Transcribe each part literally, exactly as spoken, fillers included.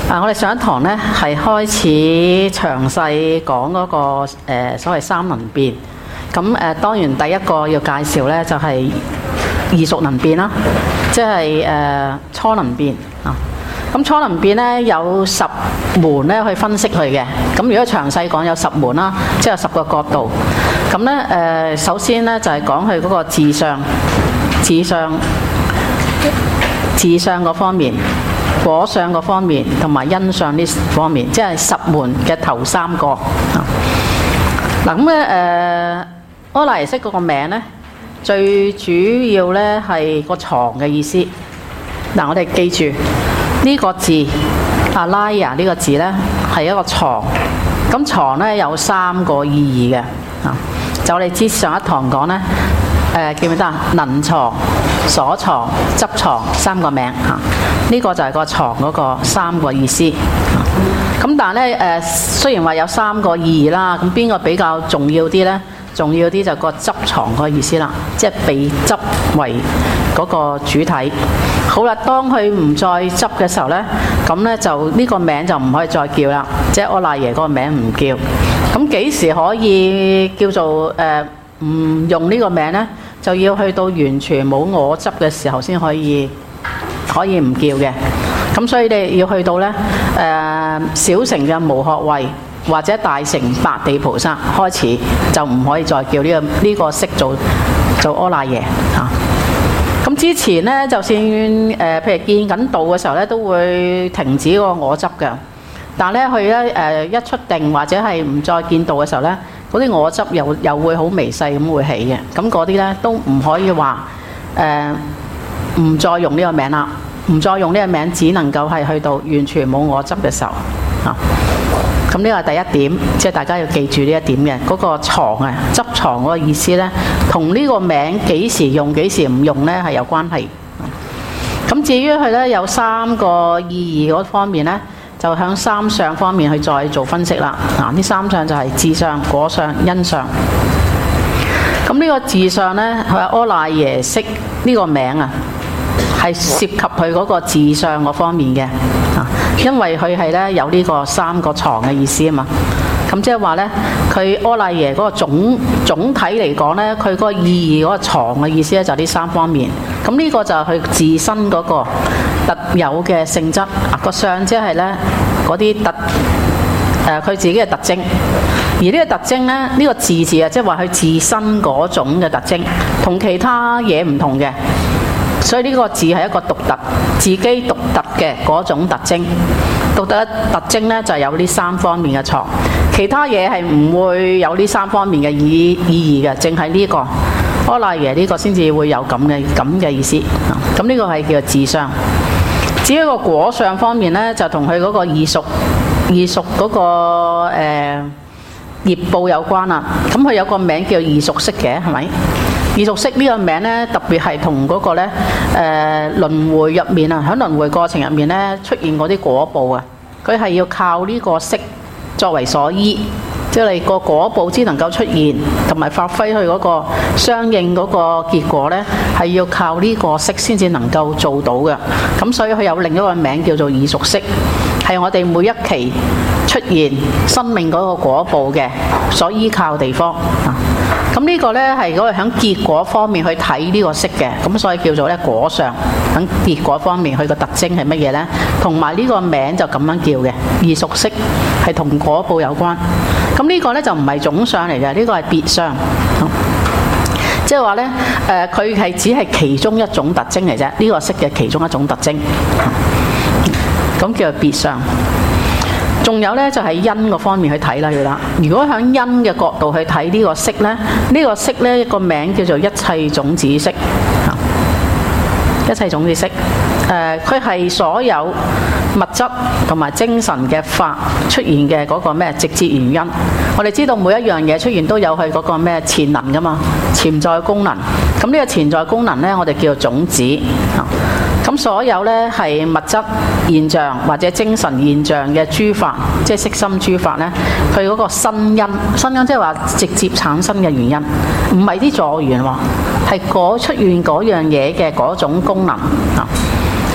啊，我哋上一堂咧係開始詳細講嗰個誒所謂三能變。咁誒當然第一個要介紹咧就係異熟能變啦，即係誒初能變啊。咁初能變咧有十門咧去分析佢嘅。咁如果詳細講有十門啦，即係有十個角度。咁咧誒首先咧就係講佢嗰個自相、自相、自相嗰方面。果相嗰方面同埋因相呢方面，即係十門嘅頭三個。嗱咁咧誒，阿賴耶識嗰個名咧，最主要咧係個床嘅意思。嗱，我哋記住呢個字阿拉雅呢個字咧係一個床。咁床咧有三個意義嘅。啊，就我哋之上一堂講咧。誒、呃、記唔記得啊？能床、所床、執床三個名嚇，呢、啊這個就係個床嗰個三個意思。咁、啊、但係咧誒，雖然話有三個意義啦，咁邊個比較重要啲咧？重要啲就個執床嗰個意思啦，即係被執為嗰個主體。好啦，當佢唔再執嘅時候咧，咁咧就呢、這個名就唔可以再叫啦，即係阿賴耶嗰個名唔叫。咁幾時可以叫做誒唔、呃、用呢個名咧？就要去到完全冇我執嘅時候先可以可以唔叫嘅。咁所以你要去到咧誒、呃、小乘嘅無學位或者大乘白地菩薩開始，就唔可以再叫呢、這個呢、這個識做做阿賴耶嚇。咁、啊、之前咧，就算誒、呃、譬如見緊道嘅時候咧，都會停止個我執嘅。但係咧佢咧誒一出定或者係唔再見道嘅時候咧，嗰啲我執又又會好微細咁會起嘅，咁嗰啲咧都唔可以話誒唔再用呢個名啦，唔再用呢個名，只能夠係去到完全冇我執嘅時候啊。咁呢個係第一點，即係大家要記住呢一點嘅嗰個床啊，執床嗰個意思咧，同呢個名幾時用幾時唔用咧係有關係。咁至於佢咧有三個意義嗰方面咧，就響三相方面去再做分析啦。嗱，呢三相就係自相、果相、因相。咁呢個自相咧，佢話阿賴耶識呢個名啊，係涉及佢嗰個自相嗰方面嘅。啊，因為佢係咧有呢個三個床嘅意思啊嘛。咁即係話咧，佢阿賴耶嗰個總總體嚟講咧，佢嗰個意義嗰個床嘅意思咧就係呢三方面。咁呢個就係佢自身嗰個特有嘅性質啊，個相即係咧嗰啲特誒佢、呃、自己嘅特徵，而呢個特徵咧，呢、呢個自字啊，即係話佢自身嗰種嘅特徵，同其他嘢唔同嘅，所以呢個字係一個獨特自己獨特嘅嗰種特徵。獨特嘅特徵咧就係有呢三方面嘅床，其他嘢係唔會有呢三方面嘅意意義嘅，淨係呢個阿賴耶呢個先至會有咁嘅咁嘅意思。咁呢個係叫做自相。至於個果相方面咧，就同佢嗰個異熟異熟嗰個誒、呃、業報有關啦。咁佢有個名叫異熟識嘅，係咪？異熟識呢個名咧，特別係同嗰個咧誒輪迴入面啊，喺輪迴過程入面咧出現嗰啲果報啊，佢係要靠呢個識作為所依。即係你個果報只能夠出現，同埋發揮佢嗰個相應嗰個結果呢，係要靠呢個識先至能夠做到嘅。咁所以佢有另一個名叫做異熟識，係我哋每一期出現生命嗰個果報嘅所依靠地方。咁呢個呢，係嗰個喺結果方面去睇呢個識嘅，咁所以叫做咧果相。喺結果方面，佢個特徵係乜嘢呢？同埋呢個名就咁樣叫嘅異熟識，係同果報有關。咁呢個咧就唔係總相嚟嘅，呢個係別相。即係話咧，誒佢係只係其中一種特徵嚟啫，呢個識嘅其中一種特徵。咁叫做別相。仲有咧就係因個方面去睇啦，要啦。如果喺因嘅角度去睇呢個識咧，呢個識咧一個名叫做一切種子識。一切種子識，誒佢係所有物質同埋精神嘅法出現嘅嗰個咩直接原因。我哋知道每一樣嘢出現都有佢嗰個咩潛能噶嘛，潛在功能。咁呢個潛在功能呢，我哋叫做種子。咁所有呢係物質現象或者精神現象嘅諸法，即係色心諸法呢，佢嗰個身因，身因即係話直接產生嘅原因，唔係啲助緣喎，係嗰出現嗰樣嘢嘅嗰種功能啊。咁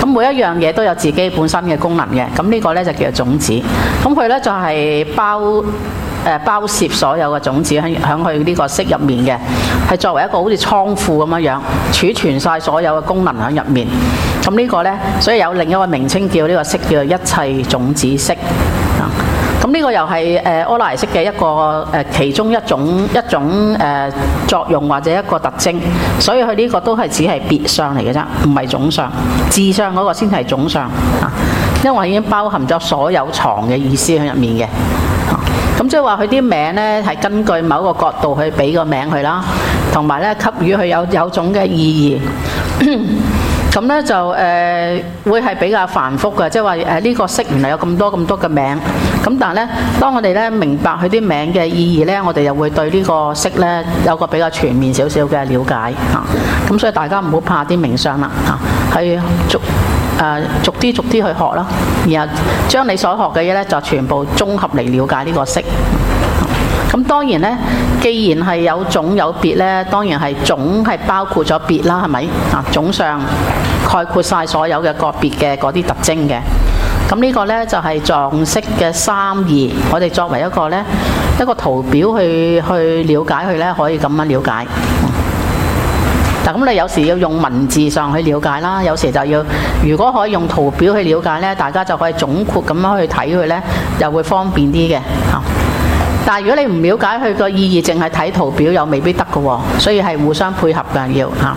每一樣嘢都有自己本身嘅功能嘅。咁呢個咧就叫做種子。咁佢咧就係包誒包攝所有嘅種子喺喺佢呢個色入面嘅，係作為一個好似倉庫咁樣樣儲存晒所有嘅功能喺入面。咁呢個咧，所以有另一個名稱叫呢個色叫做一切種子色。咁呢個又係誒阿賴耶識嘅一個誒、呃、其中一種一種誒、呃、作用或者一個特徵，所以佢呢個都係只係別相嚟嘅啫，唔係總相。自相嗰個先係總相啊，因為已經包含咗所有藏嘅意思喺入面嘅。咁即係話佢啲名咧係根據某一個角度去俾個名佢啦，同埋咧給予佢有有種嘅意義。咁咧就誒、呃、會係比較繁複嘅，即係話誒呢個色原來有咁多咁多嘅名，咁但係咧當我哋咧明白佢啲名嘅意義咧，我哋又會對呢個色咧有個比較全面少少嘅了解嚇。咁、啊、所以大家唔好怕啲名相啦嚇，係、啊、逐誒、呃、逐啲逐啲去學啦，然後將你所學嘅嘢咧就全部綜合嚟了解呢個色。咁當然咧，既然係有種有別咧，當然係種係包括咗別啦，係咪啊？總相概括晒所有嘅個別嘅嗰啲特徵嘅。咁呢個咧就係藏識嘅三義，我哋作為一個咧一個圖表去去了解佢咧，可以咁樣了解。嗱，咁你有時要用文字上去了解啦，有時就要如果可以用圖表去了解咧，大家就可以總括咁樣去睇佢咧，又會方便啲嘅嚇。但係如果你唔了解佢個意義，淨係睇圖表又未必得嘅喎，所以係互相配合嘅要嚇。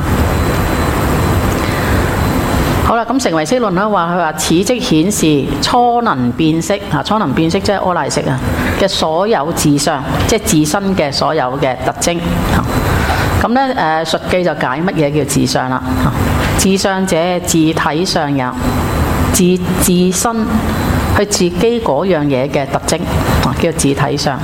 好啦，咁成唯識論咧話佢話此即顯示初能辨識嚇，初能辨識即係阿賴識啊嘅所有自相，即係自身嘅所有嘅特徵嚇。咁咧誒述記就解乜嘢叫自相啦嚇？自相者自體相也，自自身。佢自己嗰樣嘢嘅特徵，叫自體相。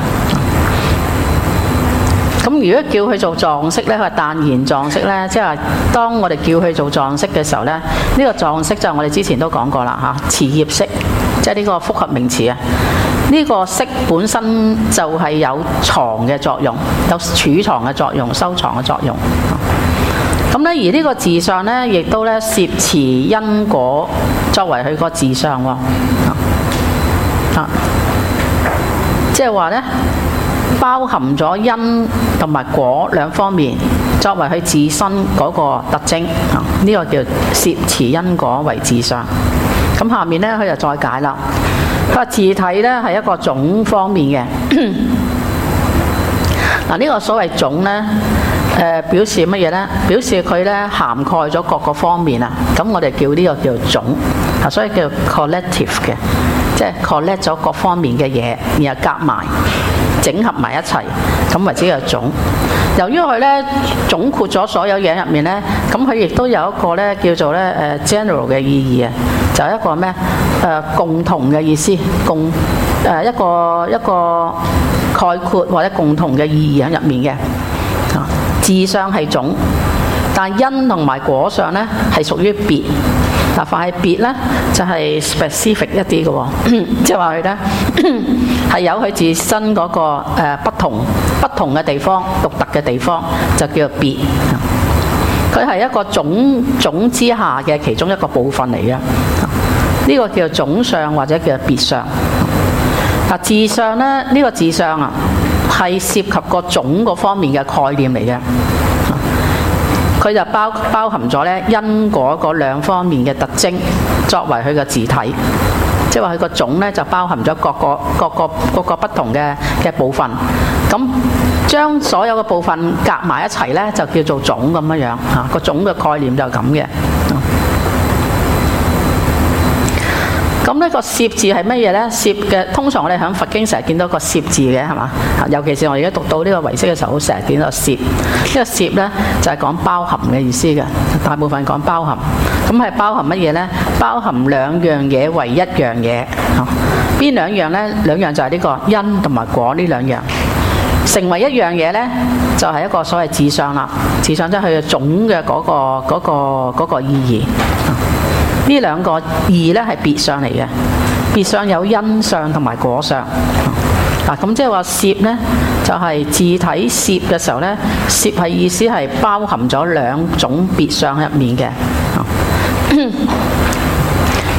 咁如果叫佢做藏識咧，佢係但言藏識咧，即係話當我哋叫佢做藏識嘅時候咧，呢、這個藏識就我哋之前都講過啦嚇，持業識，即係呢個複合名詞啊。呢、這個識本身就係有藏嘅作用，有儲藏嘅作用、收藏嘅作用。咁咧，而呢個自相咧，亦都咧攝持因果作為佢個自相喎。啊，即係話咧，包含咗因同埋果兩方面，作為佢自身嗰個特徵。啊，呢、這個叫攝持因果為自相。咁下面咧，佢就再解啦。佢話自體咧係一個種方面嘅。嗱，呢個所謂種咧。誒、呃、表示乜嘢呢？表示佢咧涵蓋咗各個方面啊！咁我哋叫呢個叫種啊，所以叫 collective 嘅，即係 collect 咗各方面嘅嘢，然後夾埋整合埋一齊，咁為之係種。由於佢咧總括咗所有嘢入面咧，咁佢亦都有一個咧叫做咧誒 general 嘅意義啊，就係、是、一個咩誒、呃、共同嘅意思，共誒、呃、一個一個概括或者共同嘅意義喺入面嘅。自相係種，但因同埋果相咧係屬於別。嗱，凡係別咧就係、是、specific 一啲嘅喎，即係話佢咧係有佢自身嗰、那個、呃、不同不同嘅地方、獨特嘅地方，就叫做別。佢係一個種種之下嘅其中一個部分嚟嘅。呢、這個叫做總相或者叫做別相。嗱，自相咧呢、這個自相啊，係涉及個種嗰方面嘅概念嚟嘅，佢就包包含咗咧因果嗰兩方面嘅特徵，作為佢嘅自體，即係話佢個種咧就包含咗各個各個各個不同嘅嘅部分，咁將所有嘅部分夾埋一齊咧就叫做種咁樣樣嚇，個種嘅概念就係咁嘅。咁呢個攝字係乜嘢呢？攝嘅通常我哋喺佛經成日見到個攝字嘅係嘛？尤其是我而家讀到呢個唯識嘅時候，成日見到攝。呢個攝呢，就係講包含嘅意思嘅，大部分講包含。咁係包含乜嘢呢？包含兩樣嘢為一樣嘢。邊兩樣呢？兩樣就係呢個因同埋果呢兩樣。成為一樣嘢呢，就係一個所謂自相啦。自相即係佢嘅總嘅嗰個嗰個嗰個意義。呢兩個義咧係別相嚟嘅，別相有因相同埋果相。嗱，咁即係話攝咧，就係自體攝嘅時候咧，攝係意思係包含咗兩種別相喺入面嘅。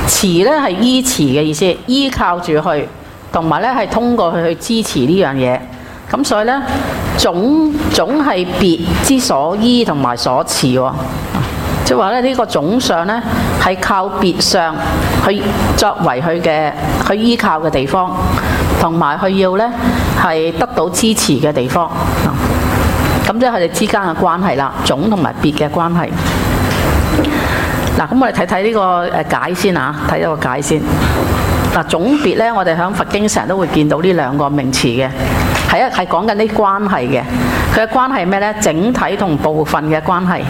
持咧係依持嘅意思，依靠住佢，同埋咧係通過佢去支持呢樣嘢。咁所以咧，總總係別之所依同埋所持喎。即係話咧，呢個總相咧係靠別相去作為佢嘅去依靠嘅地方，同埋佢要咧係得到支持嘅地方。咁即係佢哋之間嘅關係啦，總同埋別嘅關係。嗱，咁我哋睇睇呢個誒解先啊，睇一個解先。嗱，總別咧，我哋喺佛經成日都會見到呢兩個名詞嘅，係一係講緊啲關係嘅。佢嘅關係係咩咧？整體同部分嘅關係。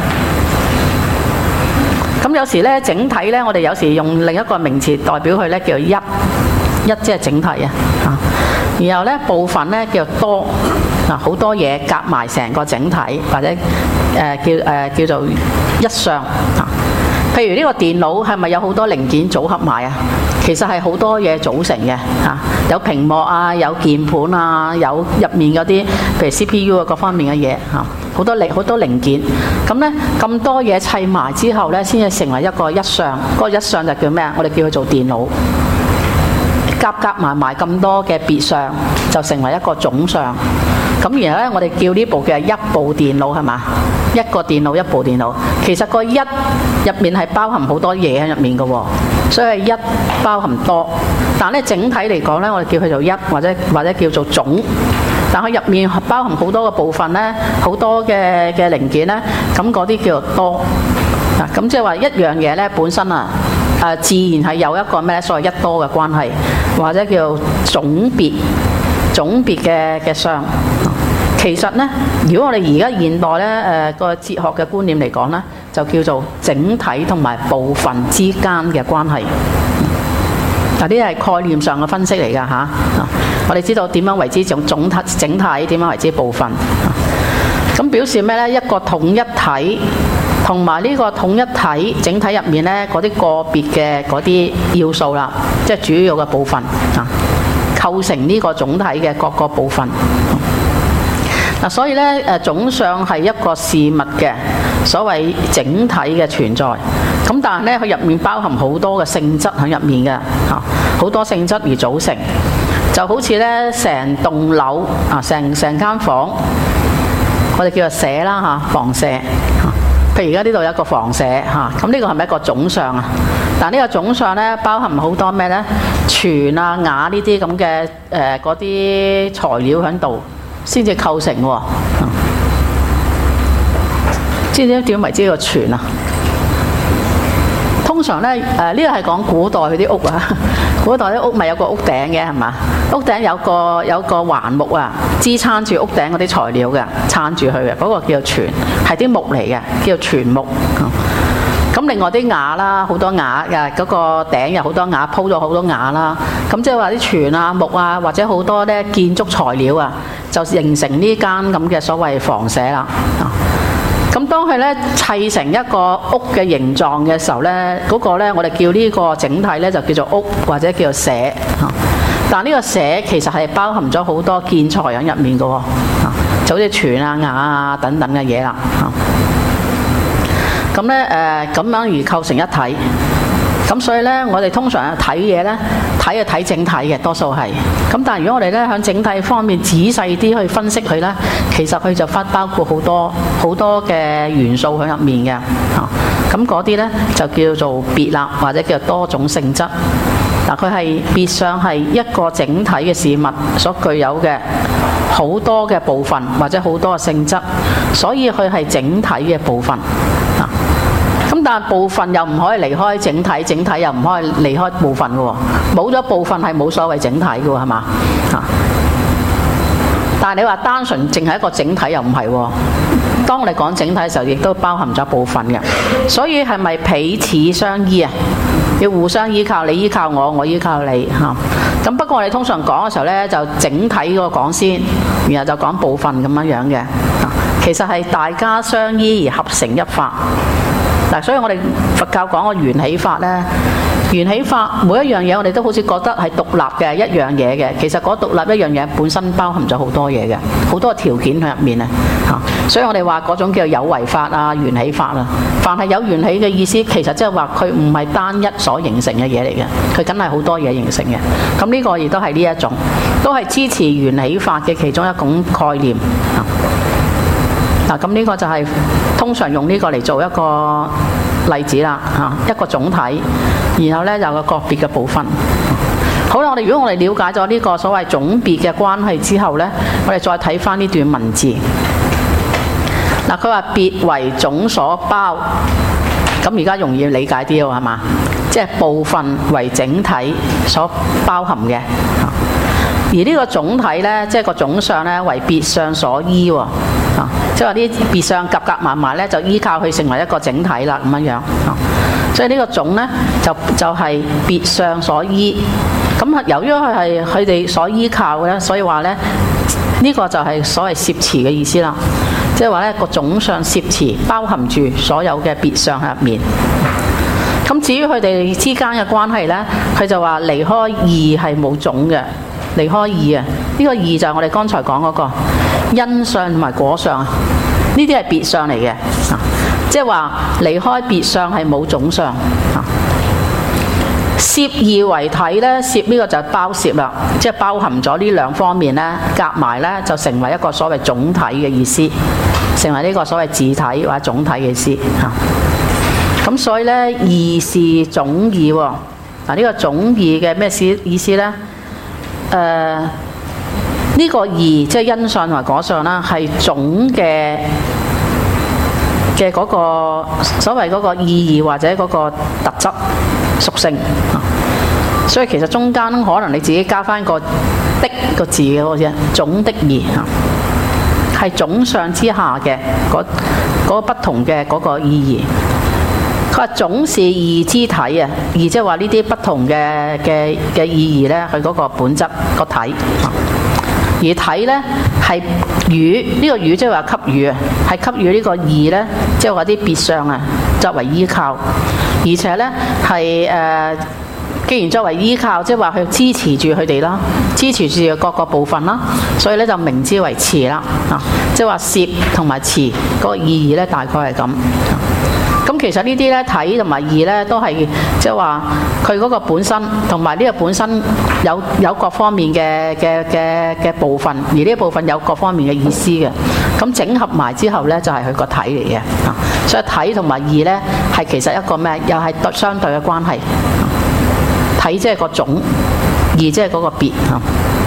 咁有時咧，整體咧，我哋有時用另一個名詞代表佢咧，叫做一，一即係整體啊。啊，然後咧部分咧叫做多，嗱好多嘢夾埋成個整體，或者誒、呃、叫誒、呃、叫做一相啊。譬如呢個電腦係咪有好多零件組合埋啊？其實係好多嘢組成嘅嚇，有屏幕啊，有鍵盤啊，有入面嗰啲譬如 C P U 啊各方面嘅嘢嚇，好多零好多零件。咁咧咁多嘢砌埋之後咧，先至成為一個一相。嗰個一相就叫咩啊？我哋叫佢做電腦。夾夾埋埋咁多嘅別相，就成為一個總相。咁然後咧，我哋叫呢部嘅一部電腦係嘛？一個電腦一部電腦，其實個一入面係包含好多嘢喺入面嘅喎，所以係一包含多。但係咧整體嚟講咧，我哋叫佢做一或者或者叫做總。但佢入面包含好多個部分咧，好多嘅嘅零件咧，咁嗰啲叫做多。啊，咁即係話一樣嘢咧本身啊，誒、呃、自然係有一個咩所謂一多嘅關係，或者叫總別總別嘅嘅相。其實咧，如果我哋而家現代咧誒個哲學嘅觀念嚟講咧，就叫做整體同埋部分之間嘅關係。嗱，呢啲係概念上嘅分析嚟㗎嚇。我哋知道點樣為之總總體整體，點樣為之部分。咁表示咩咧？一個統一體同埋呢個統一體整體入面咧嗰啲個別嘅嗰啲要素啦，即係主要嘅部分啊，構成呢個總體嘅各個部分。嗱，所以咧誒總相係一個事物嘅所謂整體嘅存在。咁但係咧佢入面包含好多嘅性質喺入面嘅嚇，好多性質而組成，就好似咧成棟樓啊，成成間房，我哋叫做舍啦嚇，房舍嚇。譬如而家呢度有一個房舍嚇，咁呢個係咪一個總相啊？但呢個總相咧包含好多咩咧？椽啊、瓦呢啲咁嘅誒嗰啲材料喺度先至構成喎。知唔知點為之個椽啊？通常咧誒呢個係講古代嗰啲屋啊，古代啲屋咪有個屋頂嘅係嘛？屋頂有個有個橫木啊，支撐住屋頂嗰啲材料嘅，撐住佢嘅，嗰個叫做椽，係啲木嚟嘅，叫做椽木。咁另外啲瓦啦，好多瓦嘅，嗰個頂有好多瓦，鋪咗好多瓦啦。咁即係話啲椽啊、木啊，或者好多咧建築材料啊，就形成呢間咁嘅所謂房舍啦。咁當佢咧砌成一個屋嘅形狀嘅時候咧，嗰個咧我哋叫呢個整體咧就叫做屋或者叫做舍。但呢個舍其實係包含咗好多建材喺入面嘅喎，就好似椽啊、瓦啊等等嘅嘢啦。咁咧誒咁樣而構成一體。咁所以咧，我哋通常睇嘢咧，睇就睇整體嘅，多數係。咁但係如果我哋咧喺整體方面仔細啲去分析佢咧，其實佢就包包括好多好多嘅元素喺入面嘅。嚇，咁嗰啲咧就叫做別啦，或者叫做多種性質。嗱，佢係別相係一個整體嘅事物所具有嘅好多嘅部分或者好多嘅性質，所以佢係整體嘅部分。咁但係部分又唔可以離開整體，整體又唔可以離開部分嘅喎。冇咗部分係冇所謂整體嘅喎，係嘛？嚇！但係你話單純淨係一個整體又唔係喎。當我哋講整體嘅時候，亦都包含咗部分嘅。所以係咪彼此相依啊？要互相依靠，你依靠我，我依靠你嚇。咁不過我哋通常講嘅時候咧，就整體嗰個講先，然後就講部分咁樣樣嘅。其實係大家相依而合成一法。嗱，所以我哋佛教講個緣起法咧， 緣起法每一樣嘢，我哋都好似覺得係獨立嘅一樣嘢嘅，其實嗰獨立一樣嘢本身包含咗好多嘢嘅，好多條件喺入面啊嚇。所以我哋話嗰種叫有為法啊、緣起法啊。凡係有緣起嘅意思，其實即係話佢唔係單一所形成嘅嘢嚟嘅，佢梗係好多嘢形成嘅。咁呢個亦都係呢一種，都係支持緣起法嘅其中一種概念啊。嗱，咁呢個就係通常用呢個嚟做一個例子啦，嚇一個總體，然後咧有個個別嘅部分。好啦，我哋如果我哋了解咗呢個所謂總別嘅關係之後咧，我哋再睇翻呢段文字。嗱，佢話別為總所包，咁而家容易理解啲喎，係嘛？即係部分為整體所包含嘅。而呢個總體咧，即係個總相咧，為別相所依喎。啊，即係話啲別相夾夾埋埋咧，就依靠佢成為一個整體啦，咁樣樣。啊，所以呢個總咧就就係別相所依。咁由於佢係佢哋所依靠嘅咧，所以話咧呢個就係所謂攝持嘅意思啦。即係話咧個總相攝持包含住所有嘅別相喺入面。咁至於佢哋之間嘅關係咧，佢就話離開異係冇總嘅，離開異啊！呢個異就係我哋剛才講嗰個因相同埋果相啊，呢啲係別相嚟嘅啊。即係話離開別相係冇總相啊。攝異為體咧，攝呢個就係包攝啦，即係包含咗呢兩方面咧，夾埋咧就成為一個所謂總體嘅意思，成為呢個所謂自體或者總體嘅意思嚇。咁所以咧，異是總異喎。嗱，呢個總異嘅咩意思咧？誒、呃，呢、這個異即係因相同埋果相啦，係總嘅嘅嗰個所謂嗰個意義或者嗰個特質屬性。所以其實中間可能你自己加翻個的個字嘅好似總的異嚇，係總相之下嘅嗰嗰個不同嘅嗰個意義。佢話總是異之體啊，異即係話呢啲不同嘅嘅嘅意義咧，佢嗰個本質個體。而體咧係予呢、這個予即係話給予啊，係給予呢個異咧，即係話啲別相啊作為依靠，而且咧係誒。既然作為依靠，即係話去支持住佢哋啦，支持住各個部分啦，所以咧就名之為持啦。啊，即係話攝同埋持嗰個意義咧，大概係咁。咁其實呢啲咧體同埋義咧都係即係話佢嗰個本身同埋呢個本身有有各方面嘅嘅嘅嘅部分，而呢一部分有各方面嘅意思嘅。咁整合埋之後咧就係佢個體嚟嘅。啊，所以體同埋義咧係其實一個咩？又係相對嘅關係。體即係個總，異即係嗰個別嚇。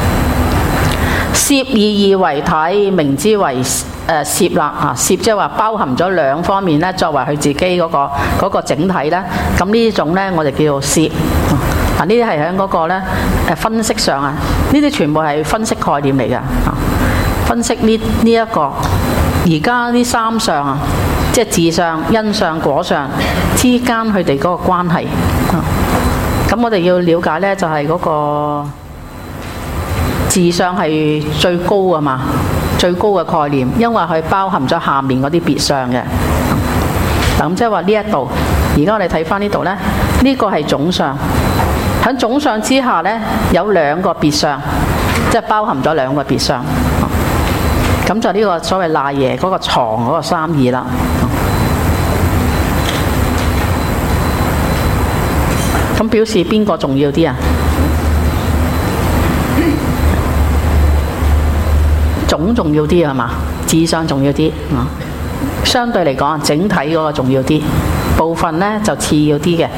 攝異異為體，名之為誒攝啦嚇。攝即係話包含咗兩方面咧，作為佢自己嗰個嗰個整體咧。咁呢種咧，我哋叫做攝。嗱，呢啲係喺嗰個咧誒分析上啊，呢啲全部係分析概念嚟嘅嚇。分析呢呢一個而家呢三相啊，即係自相、因相、果相之間佢哋嗰個關係。咁我哋要了解咧，就係嗰個自相係最高啊嘛，最高嘅概念，因為佢包含咗下面嗰啲別相嘅。嗱，咁即係話呢一度，而家我哋睇翻呢度咧，呢個係總相。喺總相之下咧，有兩個別相，即係包含咗兩個別相。咁就呢個所謂賴耶嗰個床嗰個三義啦。咁表示邊個重要啲啊？總重要啲係嘛？自相重要啲啊。相對嚟講，整體嗰個重要啲，部分咧就次要啲嘅。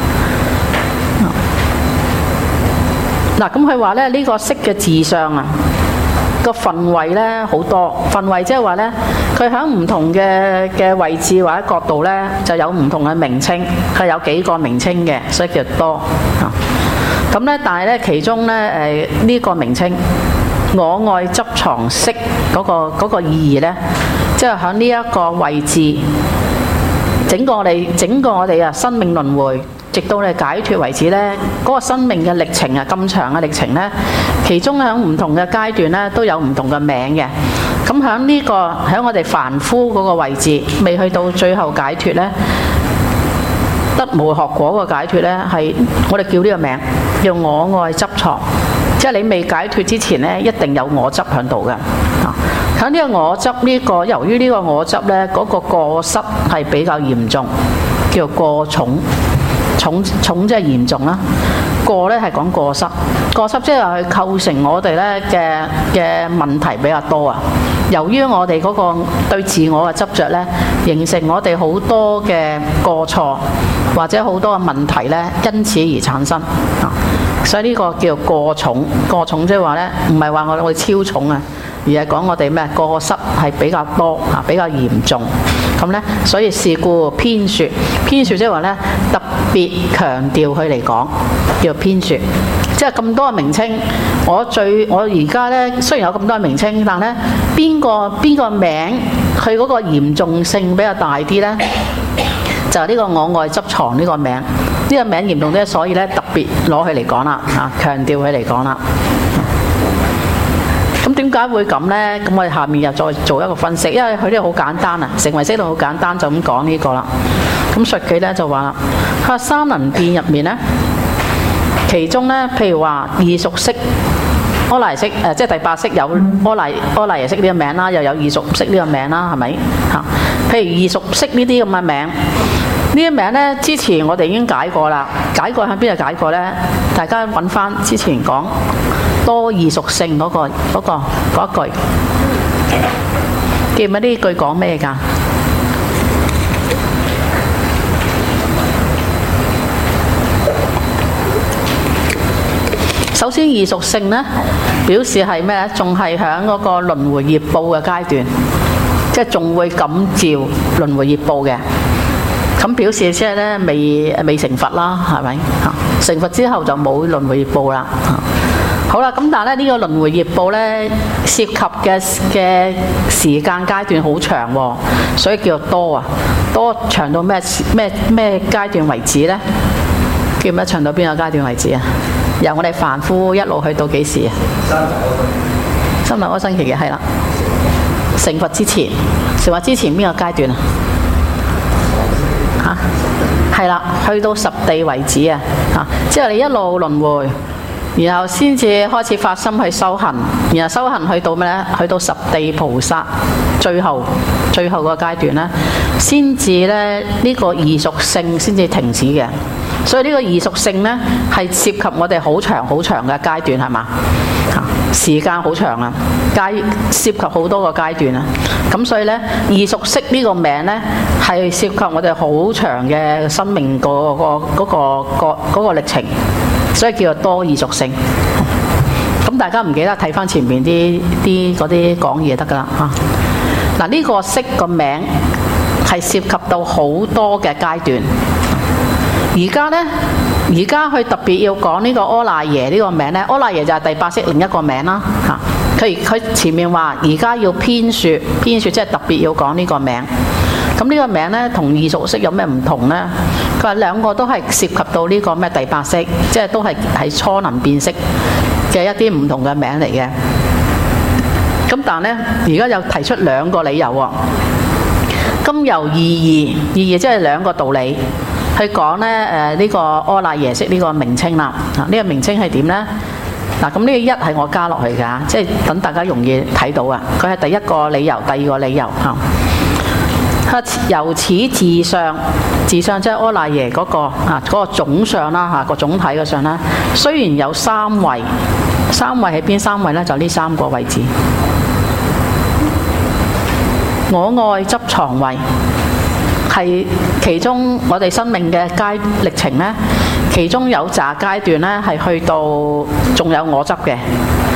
嗱，咁佢話咧呢個色嘅自相啊，個分位咧好多，分位即係話咧，佢喺唔同嘅嘅位置或者角度咧，就有唔同嘅名稱，佢有幾個名稱嘅，所以叫多啊。咁咧，但係咧其中咧誒呢個名稱，我愛執藏色嗰個嗰個意義咧，即係喺呢一個位置，整個我哋整個我哋啊生命輪迴，直到你解脫為止咧，嗰個生命嘅歷程啊，咁長嘅歷程咧，其中喺唔同嘅階段咧都有唔同嘅名嘅。咁喺呢個喺我哋凡夫嗰個位置，未去到最後解脫咧， 得無學果個解脫呢，係我哋叫呢個名叫我愛執藏，即係你未解脫之前呢，一定有我執喺度嘅。喺呢個我執呢個，由於呢個我執呢，嗰個過失係比較嚴重，叫過重，重重即係嚴重啦。過呢係講過失，過失即係佢構成我哋呢嘅嘅問題比較多啊。由於我哋嗰個對自我嘅執着呢，形成我哋好多嘅過錯，或者好多嘅問題呢，因此而產生啊。所以呢個叫過重，過重即係話呢，唔係話我我哋超重啊，而係講我哋咩過失係比較多啊，比較嚴重。咁呢，所以是故偏說，偏說即係話呢，特別強調佢嚟講，叫偏說。即係咁多嘅名稱，我最我而家呢，雖然有咁多嘅名稱，但呢邊個邊個名佢嗰個嚴重性比較大啲呢？就係呢個我愛執藏呢個名，呢、呢個名嚴重啲，所以呢特別攞佢嚟講啦，啊強調佢嚟講啦。咁點解會咁呢？咁我哋下面又再做一個分析，因為佢呢個好簡單啊，成唯識度好簡單，就咁講呢個啦。咁述記呢就話啦，佢話三能變入面呢。其中咧，譬如話異熟識、阿賴耶識，誒、呃、即係第八識有阿賴阿賴耶識呢個名啦，又有異熟識呢個名啦，係咪嚇？譬如異熟識呢啲咁嘅名，呢啲名咧之前我哋已經解過啦，解過喺邊度解過咧？大家揾翻之前講多異熟性嗰、嗰個嗰、嗰個嗰一句，記唔記得呢句講咩㗎？首先異熟性呢，表示係咩咧？仲係喺嗰個輪迴業報嘅階段，即係仲會感召輪迴業報嘅。咁表示即係咧未未成佛啦，係咪？嚇，成佛之後就冇輪迴業報啦。好啦，咁但係咧呢個輪迴業報咧涉及嘅嘅時間階段好長喎，所以叫做多啊。多長到咩咩咩階段為止咧？記唔記得長到邊個階段為止啊？由我哋凡夫一路去到幾時啊？三十多生期嘅係啦，成佛之前，成佛之前邊個階段啊？嚇，係啦，去到十地為止啊！嚇，即係你一路輪迴，然後先至開始發心去修行，然後修行去到咩咧？去到十地菩薩，最後最後個階段咧，先至咧呢個異熟性先至停止嘅。所以呢個異熟性呢，係涉及我哋好長好長嘅階段，係嘛？時間好長啊，階涉及好多個階段啊。咁所以呢，異熟識呢個名呢，係涉及我哋好長嘅生命個個嗰個個嗰個歷程，所以叫做多異熟性。咁大家唔記得睇翻前面啲啲嗰啲講義就得噶啦嚇。嗱，呢個識個名係涉及到好多嘅階段。而家呢，而家佢特別要講呢個阿賴耶呢個名呢，阿賴耶就係第八識另一個名啦嚇。佢佢前面話而家要偏說，偏說即係特別要講呢個名。咁呢個名呢，同異熟識有咩唔同呢？佢話兩個都係涉及到呢個咩第八識，即係都係係初能變識嘅一啲唔同嘅名嚟嘅。咁但呢，而家又提出兩個理由喎。今由意義，意義即係兩個道理。去講咧，誒、呃、呢、這個阿賴耶識呢個名稱啦，啊呢、這個名稱係點呢？嗱，咁呢個一係我加落去㗎，即係等大家容易睇到啊。佢係第一個理由，第二個理由嚇。由此自相，自相即係阿賴耶嗰個啊嗰、那個總相啦嚇，個總體嘅相啦。雖然有三位，三位係邊三位呢？就呢三個位置。我愛執藏位。係其中我哋生命嘅階歷程呢，其中有紮階段呢，係去到仲有我執嘅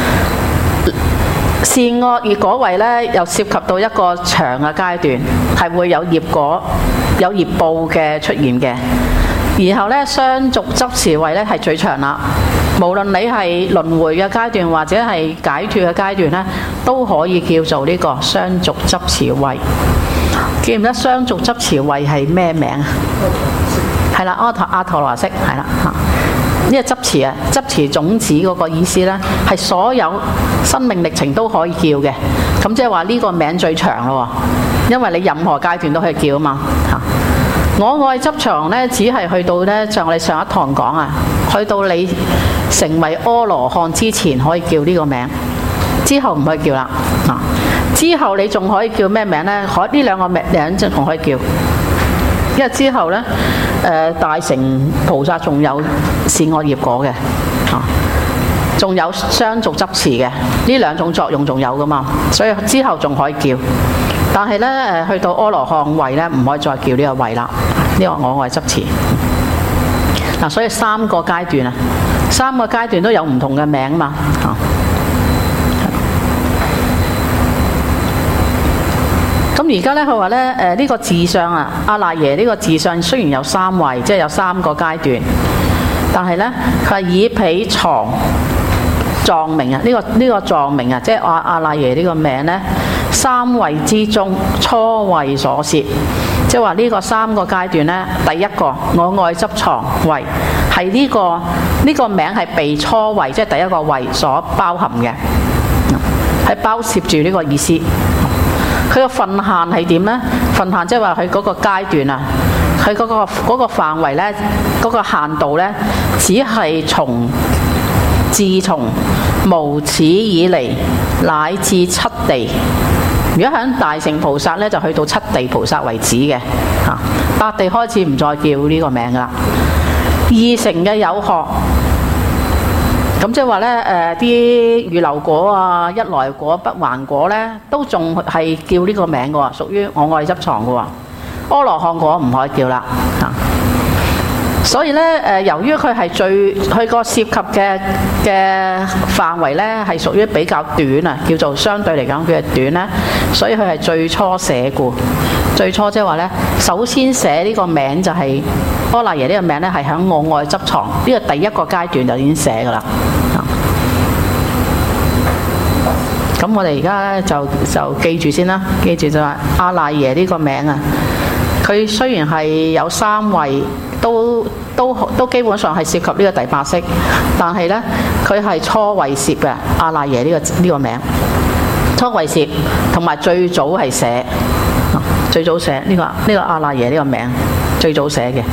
善惡業果位呢，又涉及到一個長嘅階段，係會有業果有業報嘅出現嘅。然後呢，相續執持位呢係最長啦。無論你係輪迴嘅階段或者係解脫嘅階段呢，都可以叫做呢個相續執持位。記唔記得相續執持位係咩名啊？係啦，阿陀阿陀羅識係啦嚇。呢個執持啊，執持種子嗰個意思呢，係所有生命歷程都可以叫嘅。咁即係話呢個名最長咯，因為你任何階段都可以叫啊嘛嚇。 我愛執場咧，只係去到咧，就我哋上一堂講啊，去到你成為阿羅漢之前可以叫呢個名，之後唔可以叫啦。啊，之後你仲可以叫咩名咧？可呢兩個名名就仲可以叫，因為之後咧，誒、呃、大乘菩薩仲有善惡業果嘅，啊，仲有相續執持嘅，呢兩種作用仲有噶嘛，所以之後仲可以叫。但係咧，誒去到阿羅漢位咧，唔可以再叫呢個位啦。呢個我愛執持嗱，所以三個階段啊，三個階段都有唔同嘅名嘛。咁而家咧，佢話咧，誒、這、呢個自相啊，阿賴耶呢個自相雖然有三位，即係有三個階段，但係咧，佢係以彼藏藏名啊，呢、這個呢、這個藏名啊，即係阿阿賴耶呢個名咧。三位之中，初位所攝，即係話呢個三個階段呢，第一個我愛執藏位係呢個呢、呢個名係被初位，即係第一個位所包含嘅，係包攝住呢個意思。佢個份限係點呢？份限即係話佢嗰個階段啊，佢嗰、嗰個嗰、嗰個範圍呢，嗰、嗰個限度呢，只係從自從無始以嚟乃至七地。如果喺大乘菩薩咧，就去到七地菩薩為止嘅，嚇八地開始唔再叫呢個名噶啦。二乘嘅有學，咁即係話咧，誒啲預流果啊、一來果、不還果咧，都仲係叫呢個名嘅喎，屬於我愛執藏嘅喎。阿羅漢果唔可以叫啦，嚇。所以咧，誒由於佢係最佢個涉及嘅嘅範圍咧，係屬於比較短啊，叫做相對嚟講佢係短咧，所以佢係最初寫故。最初即係話咧，首先寫呢個名就係阿賴耶呢個名咧，係喺我愛執藏呢個第一個階段就已經寫噶啦。咁我哋而家咧就就記住先啦，記住就係阿賴耶呢個名啊，佢雖然係有三位。都都都基本上係涉及呢個第八識，但係呢，佢係初位攝嘅阿賴耶呢個呢個名，初位攝同埋最早係寫，最早寫呢個呢個阿賴耶呢個名最早寫嘅。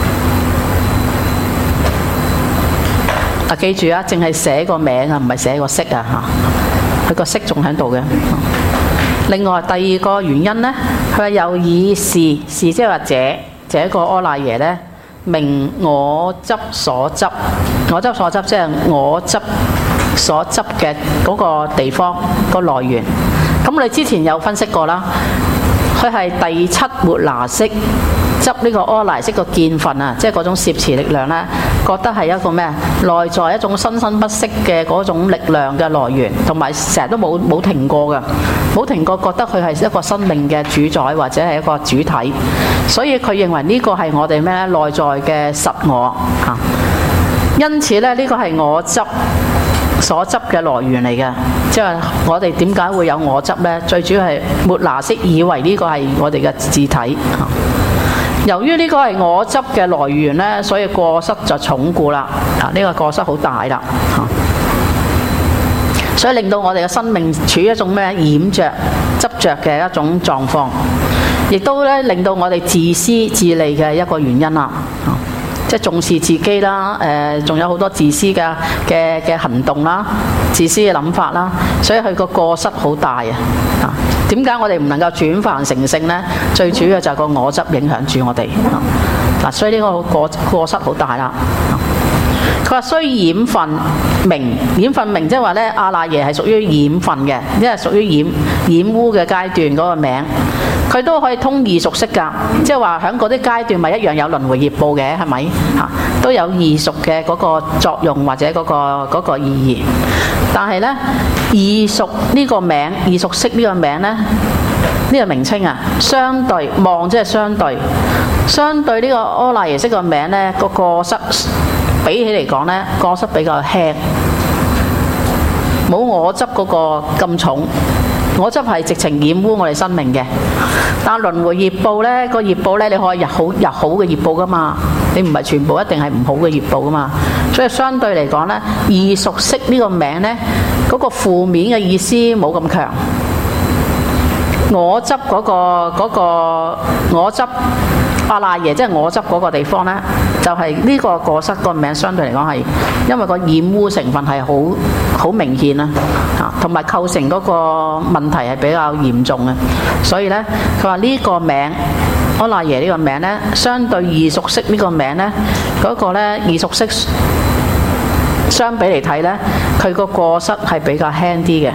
啊，記住啊，淨係寫個名啊，唔係寫個識啊嚇，佢個識仲喺度嘅。另外第二個原因呢，佢係有以是是即係話這這個阿賴耶呢。名我執所執，我執所執即係我執所執嘅嗰個地方、個來源。咁我哋之前有分析過啦，佢係第七末那識執呢個阿賴耶識個見分啊，即係嗰種攝持力量咧，覺得係一個咩內在一種生生不息嘅嗰種力量嘅來源，同埋成日都冇冇停過嘅，冇停過，覺得佢係一個生命嘅主宰或者係一個主體，所以佢認為呢個係我哋咩內在嘅實我嚇。因此咧，呢個係我執所執嘅來源嚟嘅，即係我哋點解會有我執呢？最主要係末那識以為呢個係我哋嘅自體嚇。由於呢個係我執嘅來源呢，所以過失就重故啦。啊，呢個過失好大啦嚇，所以令到我哋嘅生命處於一種咩染着、執着嘅一種狀況，亦都咧令到我哋自私自利嘅一個原因啦。即係重視自己啦，誒、呃，仲有好多自私嘅嘅嘅行動啦，自私嘅諗法啦，所以佢個過失好大啊！啊，點解我哋唔能夠轉凡成聖呢？最主要就係個我執影響住我哋啊！嗱，所以呢個過過失好大啦。佢話雖染分名，染分名即係話咧，阿賴耶係屬於染分嘅，因為屬於染染污嘅階段嗰個名。佢都可以通異熟識㗎，即係話喺嗰啲階段咪一樣有輪迴業報嘅，係咪嚇？都有異熟嘅嗰個作用或者嗰個嗰個意義。但係呢，異熟呢個名，異熟識呢個名呢，呢個名稱啊，相對望即係相對，相對呢個阿賴耶識個名呢，個過失比起嚟講呢，過失比較輕，冇我執嗰個咁重。我執係直情染污我哋生命嘅，但輪迴業報呢，個業報呢，你可以入好入好嘅業報噶嘛，你唔係全部一定係唔好嘅業報噶嘛，所以相對嚟講呢，異熟識呢個名呢，嗰個負面嘅意思冇咁強。我執嗰個嗰個我執阿賴耶即係我執嗰個地方呢，就係、是、呢個過失個名相對嚟講係因為個染污成分係好好明顯啦，嚇，同埋構成嗰個問題係比較嚴重嘅，所以呢，佢話呢個名阿賴耶呢個名呢，相對異熟識呢個名呢，嗰、那個呢異熟識相比嚟睇呢，佢個過失係比較輕啲嘅。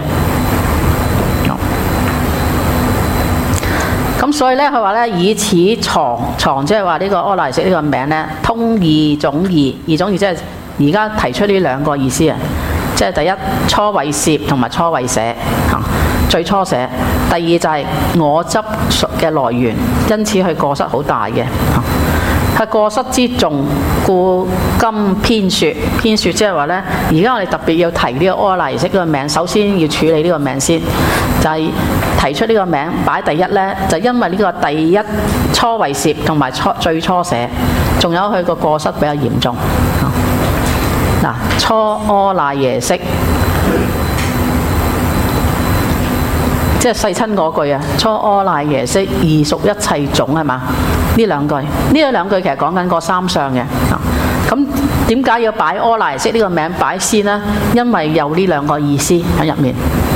咁所以咧，佢話咧以此藏藏，即係話呢個阿賴耶識呢個名咧，通二種義，二種義即係而家提出呢兩個意思啊，即係第一初為攝同埋初為捨嚇，最初捨；第二就係我執嘅來源，因此佢過失好大嘅嚇。係過失之重，故今編説編説，即係話呢。而家我哋特別要提呢個阿賴耶識呢個名，首先要處理呢個名先，就係、是、提出呢個名擺第一呢，就因為呢個第一初為攝同埋初最初捨，仲有佢個過失比較嚴重。嗱，初阿賴耶識。即係細親嗰句啊，初阿賴耶識異熟一切種係嘛？呢兩句，呢兩句其實講緊個三相嘅。咁點解要擺阿賴耶識呢個名擺先呢？因為有呢兩個意思喺入面。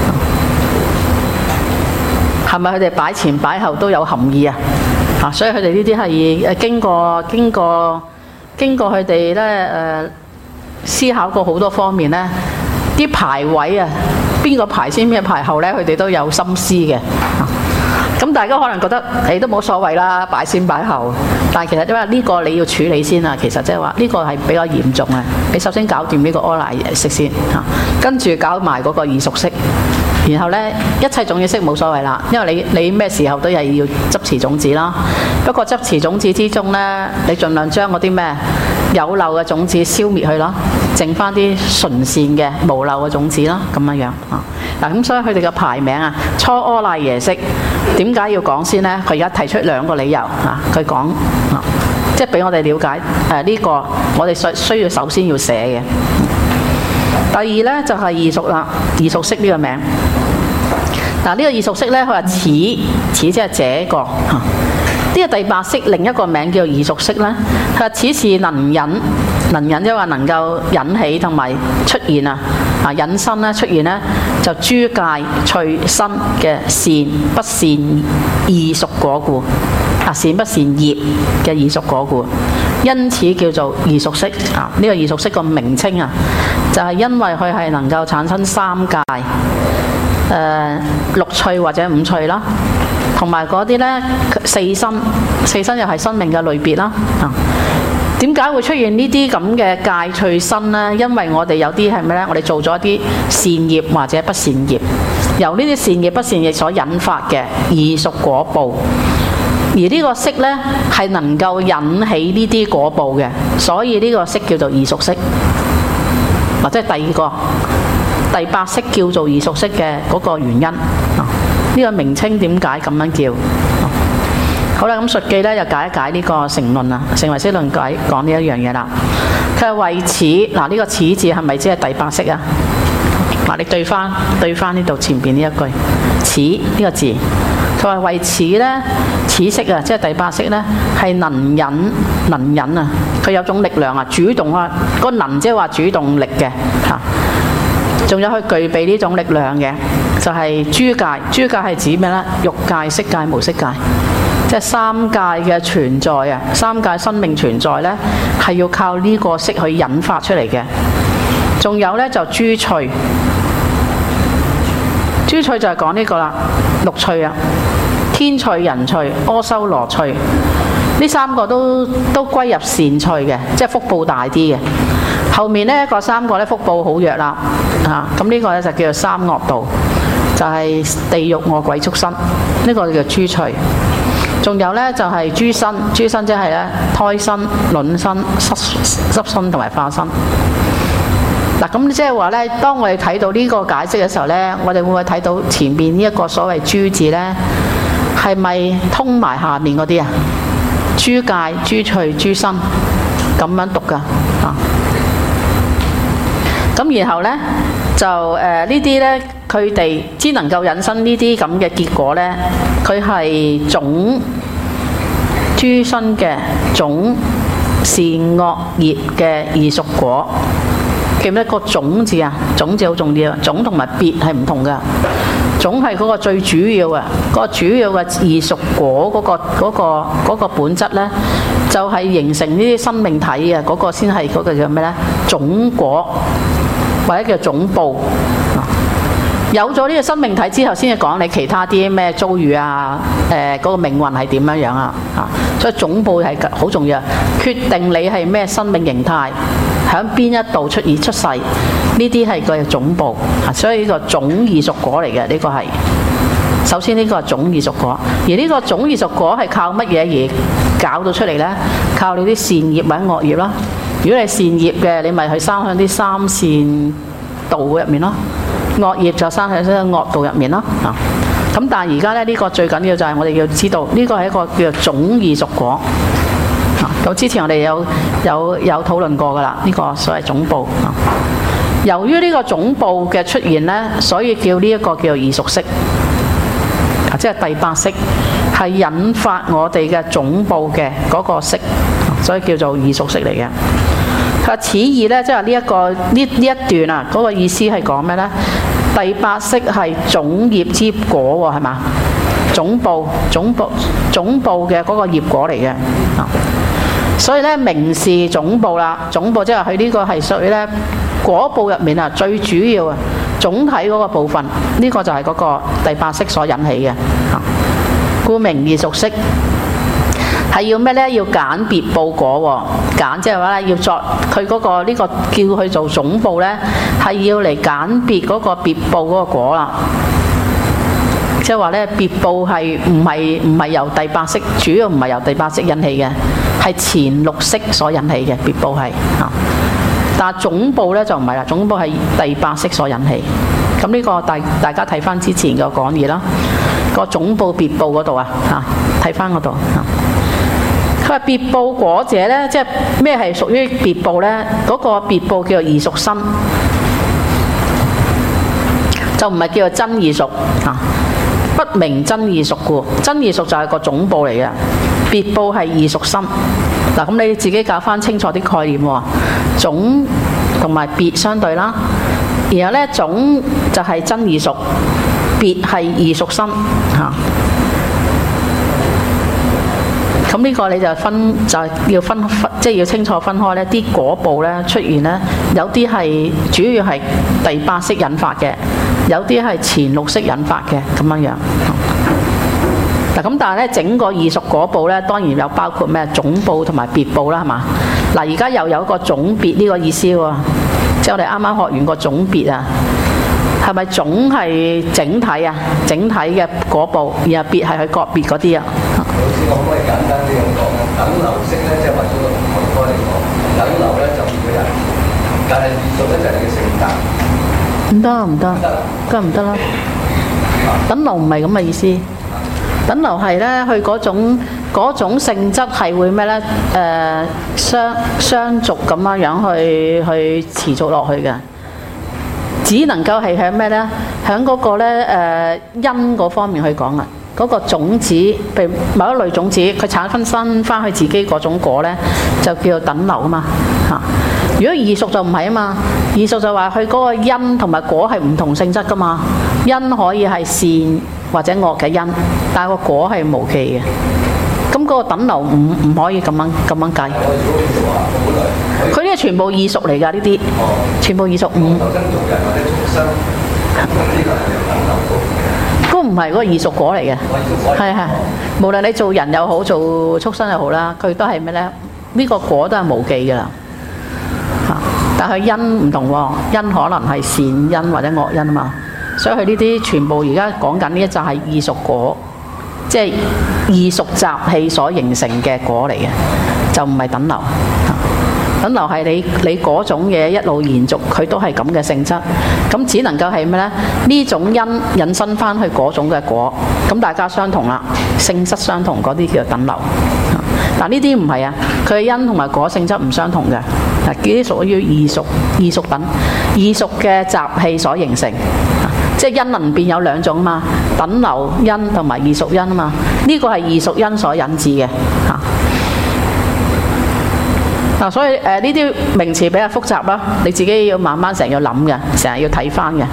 係咪佢哋擺前擺後都有含義啊？啊，所以佢哋呢啲係誒經過經過經過佢哋咧誒思考過好多方面咧，啲排位啊。邊個排先，邊個排後呢？佢哋都有心思嘅。咁大家可能覺得你都冇所謂啦，擺先擺後。但係其實因為呢個你要處理先啊，其實即係話呢個係比較嚴重啊。你首先搞掂呢個阿賴耶識先嚇，跟住搞埋嗰個異熟識，然後呢一切種子識冇所謂啦，因為你你咩時候都係要執持種子啦。不過執持種子之中呢，你盡量將嗰啲咩有漏嘅種子消滅去咯，剩翻啲純善嘅無漏嘅種子啦，咁樣樣啊。嗱，咁所以佢哋嘅排名啊，初阿賴耶識點解要講先呢？佢而家提出兩個理由啊，佢講啊，即係俾我哋了解誒呢、啊這個我哋需需要首先要寫嘅。第二呢，就係異熟啦，異熟識呢個名。嗱、啊，呢、這個異熟識呢，佢話此此即係這個嚇。啊呢個第八識另一個名叫異熟識咧，佢話此是能引，能引即係話能夠引起同埋出現啊，啊引生咧出現咧就諸界趣生嘅善不善異熟果故，啊善不善業嘅異熟果故，因此叫做異熟識啊。呢、這個異熟識個名稱啊，就係、是、因為佢係能夠產生三界，誒、呃、六趣或者五趣啦。同埋嗰啲呢，四身，四身又係生命嘅類別啦。啊，點解會出現呢啲咁嘅界趣身呢？因為我哋有啲係咩呢？我哋做咗一啲善業或者不善業，由呢啲善業不善業所引發嘅異熟果報。而呢個識呢，係能夠引起呢啲果報嘅，所以呢個識叫做異熟識。或者第二個第八識叫做異熟識嘅嗰個原因啊。呢個名稱點解咁樣叫？好啦，咁述記咧就解一解呢個成論啊，成唯識論解講呢一樣嘢啦。佢係為此嗱，呢個此字係咪即係第八識啊？嗱，你對翻對翻呢度前邊呢一句此呢個字，佢話為此咧，此識啊，即係第八識咧，係能引能引啊，佢有種力量啊，主動啊，個能即係話主動力嘅嚇。仲有佢具備呢種力量嘅，就係、是、諸界。諸界係指咩呢？欲界、色界、無色界，即係三界嘅存在啊！三界生命存在呢，係要靠呢個識去引發出嚟嘅。仲有呢，就諸趣，諸趣就係講呢個啦，六趣啊，天趣、人趣、阿修羅趣，呢三個都都歸入善趣嘅，即係福報大啲嘅。後面呢個三個咧福報好弱啦，嚇咁呢個咧就叫做三惡道，就係、是、地獄餓鬼畜生，呢、這個叫諸趣。仲有呢，就係、是、諸身，諸身即係咧胎身、卵身、濕濕身同埋化身。嗱咁即係話呢，當我哋睇到呢個解釋嘅時候呢，我哋會唔會睇到前面呢一個所謂諸字呢？係咪通埋下面嗰啲啊？諸界、諸趣、諸身咁樣讀㗎啊？咁然後呢，就誒、呃、呢啲呢，佢哋只能夠引申呢啲咁嘅結果呢，佢係總諸生嘅種善惡業嘅異熟果。記唔記得個種字啊？種字好重要，種同埋別係唔同㗎。種係嗰個最主要嘅，嗰、嗰個主要嘅異熟果嗰、嗰個嗰、嗰個嗰個本質呢，就係、是、形成呢啲生命體嘅嗰、嗰個先係嗰個叫咩呢？種果或者叫種報。有咗呢個生命體之後，先至講你其他啲咩遭遇啊，誒、呃、嗰、嗰個命運係點樣樣啊？嚇，所以種報係好重要，決定你係咩生命形態，喺邊一度出現出世，呢啲係個種報。所以呢個種異熟果嚟嘅，呢、呢個係首先呢個係種異熟果，而呢個種異熟果係靠乜嘢而搞到出嚟呢？靠你啲善業或者惡業啦。如果你善業嘅，你咪去生喺啲三善道入面咯。惡業就生喺啲惡道入面咯。啊，咁但係而家咧呢、呢個最緊要就係我哋要知道呢、呢個係一個叫做種異熟果。啊，咁之前我哋有有有討論過噶啦，呢、呢個所謂種報。啊，由於呢個種報嘅出現呢，所以叫呢一個叫做異熟識。啊，即係第八識係引發我哋嘅種報嘅嗰個識，所以叫做異熟識嚟嘅。佢話此義呢，即係呢一個呢呢一段啊，嗰、嗰個意思係講咩呢？第八識係種業之果喎，係嘛？種報、種報、種報嘅嗰個業果嚟嘅。啊，所以呢，明示種報啦，種報即係佢呢個係屬於呢果報入面啊最主要啊總體嗰個部分，呢、呢個就係嗰個第八識所引起嘅。啊，故名異熟識。係要咩呢？要揀別報果喎，揀即係話咧要作佢嗰個呢個叫佢做種報呢，係要嚟揀別嗰個別報嗰個果啦。即係話呢，別報係唔係唔係由第八識，主要唔係由第八識引起嘅，係前六識所引起嘅別報係啊。但係種報呢就唔係啦，種報係第八識所引起。咁呢個大大家睇翻之前嘅講義啦，個種報別報嗰度啊嚇，睇翻嗰度啊。佢話別報果者呢，即係咩係屬於別報呢？嗰、那個別報叫做異熟生，就唔係叫做真異熟啊。不明真異熟故，真異熟就係個種報嚟嘅，別報係異熟生。嗱，咁你自己搞翻清楚啲概念喎。種同埋別相對啦，然後呢，種就係真異熟，別係異熟生嚇。咁呢個你就分就係要分，即係要清楚分開呢啲果報呢出現呢，有啲係主要係第八識引發嘅，有啲係前六識引發嘅咁樣樣。嗱，咁但係呢整個異熟果報呢，當然有包括咩種報同埋別報啦，係嘛？嗱，而家又有個種別呢個意思喎，即係我哋啱啱學完個種別啊，係咪種係整體啊？整體嘅果報，然後別係佢個別嗰啲啊？ 我可唔可以簡單啲咁講咧？等流式咧，即係話從學科嚟講，等流咧就係個人，但係異熟咧就係你嘅性格。唔得唔得， 梗係唔得啦。等流唔係咁嘅意思。等流係咧，佢嗰種嗰種性質係會咩咧？誒、呃，相相續咁樣樣去去持續落去嘅，只能夠係喺咩咧？喺嗰個咧誒、呃、因嗰方面去講啊。嗰個種子，譬如某一類種子，佢產分身翻去自己嗰種果呢，就叫做等流啊嘛嚇。如果異熟就唔係啊嘛，異熟就話佢嗰個因同埋果係唔同性質噶嘛。因可以係善或者惡嘅因，但係個果係無記嘅。咁嗰個等流唔唔可以咁樣咁樣計。佢呢個全部異熟嚟㗎，呢啲全部異熟唔。都唔係嗰個異熟果嚟嘅，係係，無論你做人又好，做畜生又好啦，佢都係咩呢？呢、呢個果都係無記㗎啦，嚇！但係因唔同喎，因可能係善因或者惡因啊嘛，所以佢呢啲全部而家講緊呢一就係異熟果，即係異熟習氣所形成嘅果嚟嘅，就唔係等流。等流係你你嗰種嘢一路延續，佢都係咁嘅性質，咁只能夠係咩呢？呢種因引申翻去嗰種嘅果，咁大家相同啦，性質相同嗰啲叫做等流。但呢啲唔係啊，佢嘅因同埋果性質唔相同嘅，嗱，呢啲屬於異熟異熟等異熟嘅習氣所形成，即係因能變有兩種嘛，等流因同埋異熟因啊嘛，呢個係異熟因所引致嘅嚇。 嗱，所以誒呢啲名詞比較複雜啦，你自己要慢慢成日要諗嘅，成日要睇翻嘅。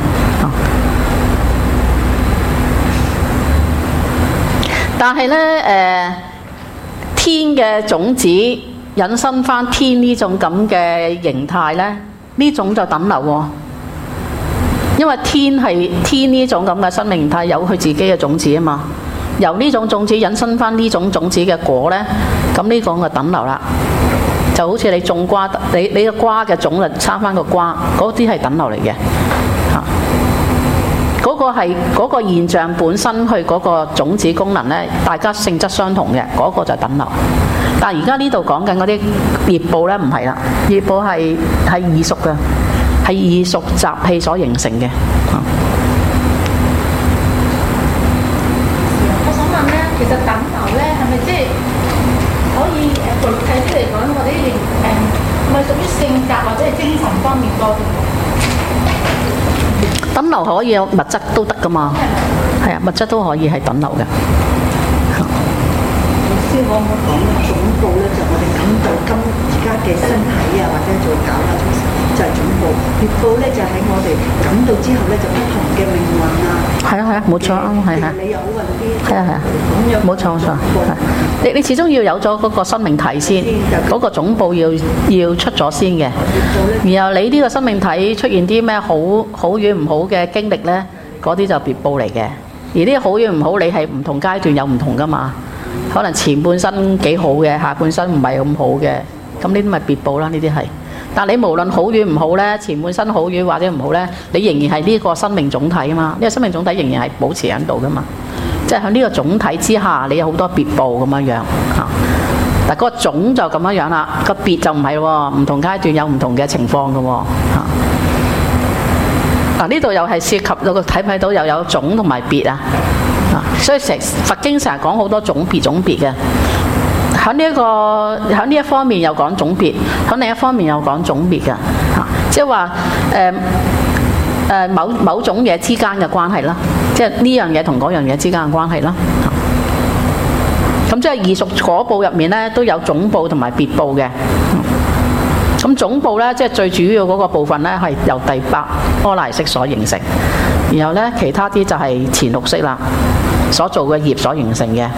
但係咧誒，天嘅種子引申翻天呢種咁嘅形態咧，呢種就等流喎。因為天係天呢種咁嘅生命形態有佢自己嘅種子啊嘛，由呢種種子引申翻呢種種子嘅果咧，咁呢個就等流啦。就好似你種瓜，你你個瓜嘅種就生翻個瓜，嗰啲係等流嚟嘅嚇。嗰、嗰個係嗰、嗰個現象本身，佢嗰個種子功能咧，大家性質相同嘅，嗰、嗰個就係等流。但係而家呢度講緊嗰啲業報咧，唔係啦，業報係係異熟嘅，係異熟習氣所形成嘅。 我想問咧，其實等流咧係咪即係可以誒具體啲嚟講，或者誒係咪屬於性格或者係精神方面多啲？ 等流可以有物質都得噶嘛，係啊，物質都可以係等流嘅。 老師可唔可以講咧？總報咧就我哋感到今而家嘅身體啊，或者做搞啊，就係總報。業報咧就喺我哋感到之後咧，就不同嘅命運啊。係啊係啊，冇錯啊，係係。你又好運啲。係啊係啊，冇錯冇錯。你你始終要有咗嗰個生命體先，嗰個總報要要出咗先嘅。然後你呢個生命體出現啲咩好好與唔好嘅經歷咧，嗰啲就別報嚟嘅。而呢個好與唔好，你係唔同階段有唔同噶嘛。可能前半生幾好嘅，下半生唔係咁好嘅，咁呢啲咪別報啦。呢啲係，但你無論好與唔好咧，前半生好與或者唔好咧，你仍然係呢個生命總體啊嘛。呢個生命總體仍然係保持喺度噶嘛。即係喺呢個總體之下，你有好多別報咁樣樣嚇。但係嗰個總就咁樣樣啦，個別就唔係喎，唔同階段有唔同嘅情況嘅喎嚇。嗱，呢度又係涉及到個睇唔睇到又有總同埋別啊。所以成佛經成日講好多種別種別嘅，喺呢一個喺呢一方面又講總別，喺另一方面又講總別嘅嚇，即係話誒誒某某種嘢之間嘅關係啦，即係呢樣嘢同嗰樣嘢之間嘅關係啦。咁即係異熟果報入面咧都有總報同埋別報嘅。咁總報咧即係最主要嗰個部分咧係由第八阿賴識所形成，然後咧其他啲就係前六識啦。所做嘅業所形成嘅。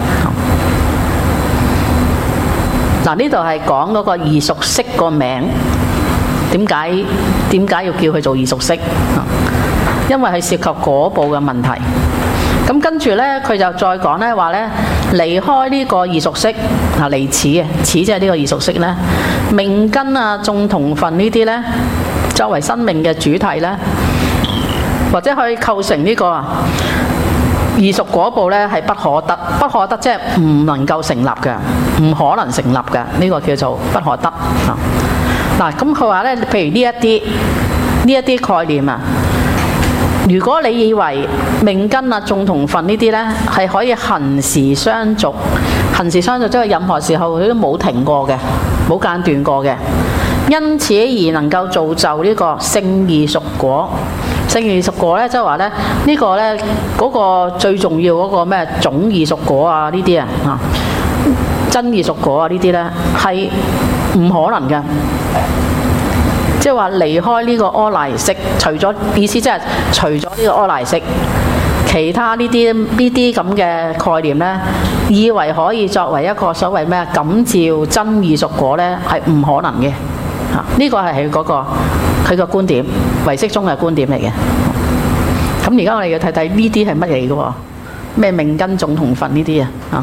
嗱，呢度係講嗰個異熟識個名，點解點解要叫佢做異熟識？因為係涉及果報嘅問題。咁跟住呢，佢就再講呢話呢，離開呢個異熟識啊，離此嘅，此即係呢個異熟識呢，命根啊、眾同分呢啲呢，作為生命嘅主體呢，或者可以構成呢個啊。異熟果報咧係不可得，不可得即係唔能夠成立嘅，唔可能成立嘅，呢、這個叫做不可得啊。嗱，咁佢話咧，譬如呢一啲呢一啲概念啊，如果你以為命根啊、眾同分呢啲咧係可以恆時相續，恆時相續即係任何時候佢都冇停過嘅，冇間斷過嘅，因此而能夠造就呢個勝異熟果。勝異熟果咧，即係話咧，呢個咧嗰個最重要嗰個咩總異熟果啊，呢啲啊嚇真異熟果啊，呢啲咧係唔可能嘅。即係話離開呢個阿賴識，除咗意思即係除咗呢個阿賴識，其他呢啲呢啲咁嘅概念咧，以為可以作為一個所謂咩感召真異熟果咧，係唔可能嘅嚇。呢個係佢嗰個。佢個觀點，唯識中嘅觀點嚟嘅。咁而家我哋要睇睇呢啲係乜嘢嘅喎？咩命根眾同分呢啲啊？啊！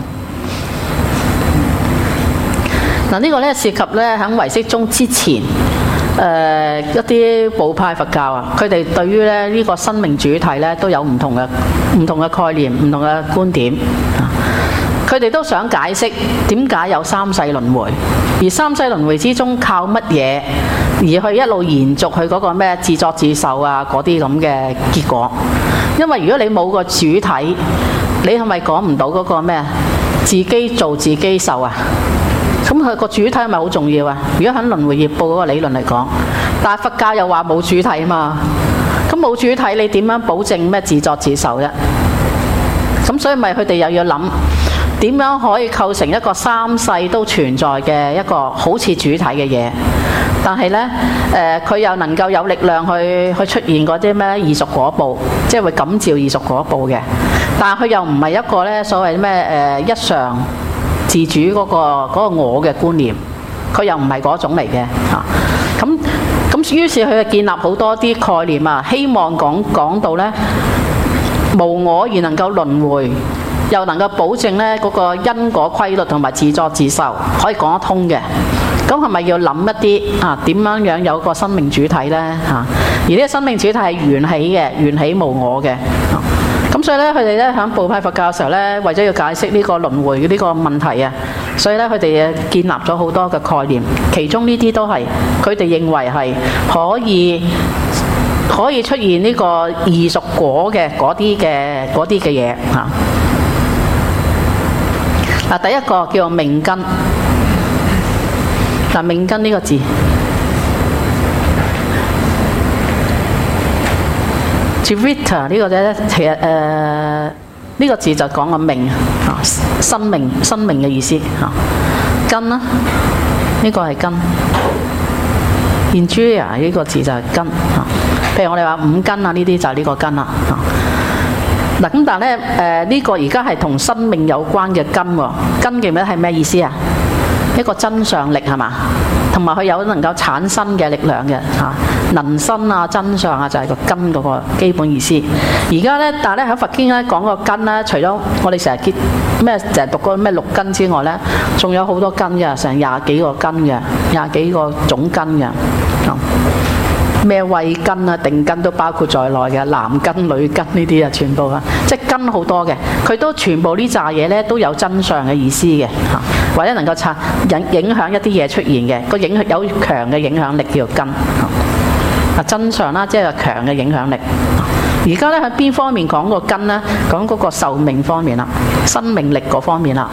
嗱，呢個咧涉及咧喺唯識中之前，誒、呃、一啲部派佛教啊，佢哋對於咧呢個生命主體咧都有唔同嘅唔同嘅概念、唔同嘅觀點啊。佢哋都想解釋點解有三世輪迴，而三世輪迴之中靠乜嘢而去一路延續佢嗰個咩自作自受啊嗰啲咁嘅結果。因為如果你冇個主體，你係咪講唔到嗰個咩自己做自己受啊？咁佢個主體係咪好重要啊？如果喺輪迴業報嗰個理論嚟講，但係佛教又話冇主體啊嘛，咁冇主體你點樣保證咩自作自受啫？咁所以咪佢哋又要諗。點點樣可以構成一個三世都存在嘅一個好似主體嘅嘢，但係呢，誒佢又能夠有力量去去出現嗰啲咩異熟果報，即係會感召異熟果報嘅。但係佢又唔係一個呢所謂咩誒一常自主嗰個嗰個我嘅觀念，佢又唔係嗰種嚟嘅嚇。咁咁於是佢就建立好多啲概念啊，希望講講到呢無我而能夠輪迴，又能夠保證呢嗰個因果規律同埋自作自受可以講得通嘅。咁係咪要諗一啲啊點樣樣有個生命主體呢？嚇、啊？而呢個生命主體係緣起嘅，緣起無我嘅。咁、啊、所以咧，佢哋咧喺部派佛教嘅時候咧，為咗要解釋呢個輪迴呢個問題啊，所以咧佢哋建立咗好多嘅概念，其中呢啲都係佢哋認為係可以可以出現呢個異熟果嘅嗰啲嘅嗰啲嘅嘢嚇。嗱、啊，第一個叫做命根。嗱，命根呢個字 ，Jivita 呢個咧，其實誒呢、這個字就講個命啊，生命、生命嘅意思嚇。根啦，呢、這個係根。Indriya 呢個字就係根嚇。譬如我哋話五根啊，呢啲就係呢個根啦嚇。嗱咁，但係咧誒呢個而家係同生命有關嘅根喎，根記唔記得係咩意思啊？一個真相力係嘛，同埋佢有能夠產生嘅力量嘅嚇，能生啊、真相啊，就係個根嗰個基本意思。而家咧，但係咧喺佛經咧講個根咧，除咗我哋成日見咩成日讀嗰個咩六根之外咧，仲有好多根嘅，成廿幾個根嘅，廿幾個種根嘅。咩慧根啊、定根都包括在內嘅，男根、女根呢啲啊，全部啊，即係根好多嘅，佢都全部呢扎嘢咧都有真相嘅意思嘅嚇，或者能夠產影影響一啲嘢出現嘅，個影響有強嘅影響力叫做根啊，真相啦，即係強嘅影響力。而家咧喺邊方面講個根咧？講嗰個壽命方面啦，生命力嗰方面啦。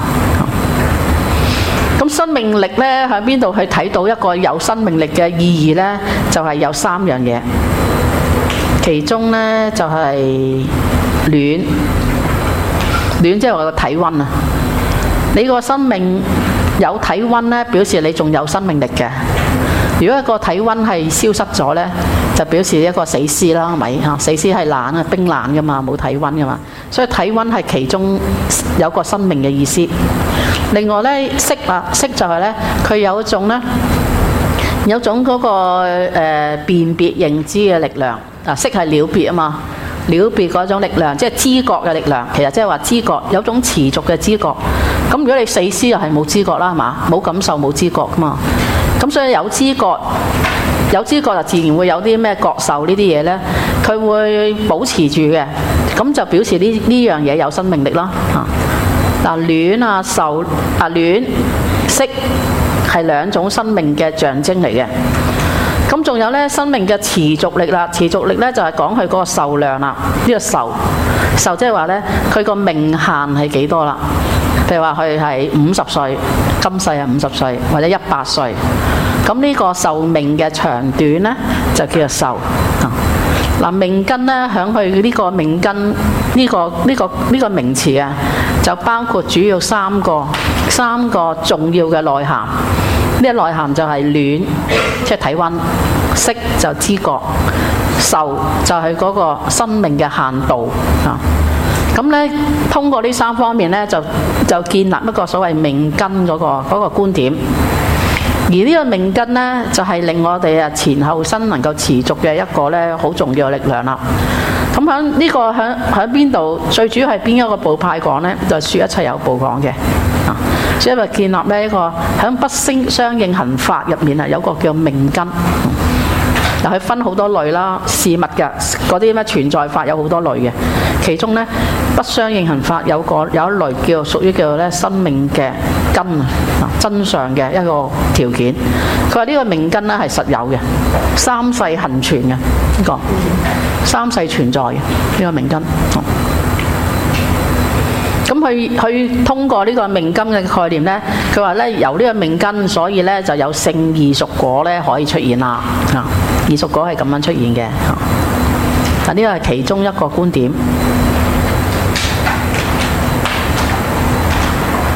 咁生命力咧喺邊度去睇到一個有生命力嘅意義咧？就係、是、有三樣嘢，其中咧就係暖，暖即係話個體溫啊！你個生命有體溫咧，表示你仲有生命力嘅。如果一個體溫係消失咗咧，就表示一個死屍啦，係咪嚇？死屍係冷啊，冰冷噶嘛，冇體溫噶嘛，所以體溫係其中有個生命嘅意思。另外咧，色啊，色就係咧，佢有一種咧，有種嗰、那個誒、呃、辨別認知嘅力量啊，色係了別啊嘛，了別嗰種力量，即係知覺嘅力量。其實即係話知覺有種持續嘅知覺。咁如果你死屍又係冇知覺啦，係嘛？冇感受冇知覺噶嘛。咁所以有知覺，有知覺就自然會有啲咩覺受呢啲嘢咧，佢會保持住嘅。咁就表示呢呢樣嘢有生命力啦嚇。嗱，暖啊、受啊、暖色係兩種生命嘅象徵嚟嘅。咁仲有咧，生命嘅持續力啦，持續力咧就係講佢嗰個壽量啦。呢個壽壽即係話咧，佢個命限係幾多啦？譬如話佢係五十歲，今世係五十歲或者一百歲。咁呢個壽命嘅長短咧，就叫做壽。嗱，命根咧，響佢呢個命根呢、呢個呢、呢個呢、呢個名詞啊，就包括主要三個三個重要嘅內涵。呢、呢個內涵就係暖，即係體溫；色就知覺；壽就係嗰個生命嘅限度啊。咁咧，通過呢三方面咧，就就建立一個所謂命根嗰、嗰個嗰、嗰個觀點。而呢個命根呢，就係、是、令我哋啊前後生能夠持續嘅一個咧好重要嘅力量啦。咁喺呢個喺喺邊度？最主要係邊一個部派講呢？就係、是、說一切有部講嘅啊。所以咪建立呢一個喺不相相應行法入面啊，有個叫命根。嗱、嗯，佢分好多類啦，事物嘅嗰啲咩存在法有好多類嘅，其中呢，不相應行法有個有一類叫屬於叫做咧生命嘅根啊，真相嘅一個條件。佢話呢個命根咧係實有嘅，三世恆存嘅呢個，三世存在嘅呢、這個命根。咁佢佢通過呢個命根嘅概念咧，佢話咧由呢個命根，所以咧就有聖異熟果咧可以出現啦。啊，異熟果係咁樣出現嘅。嗱，呢個係其中一個觀點。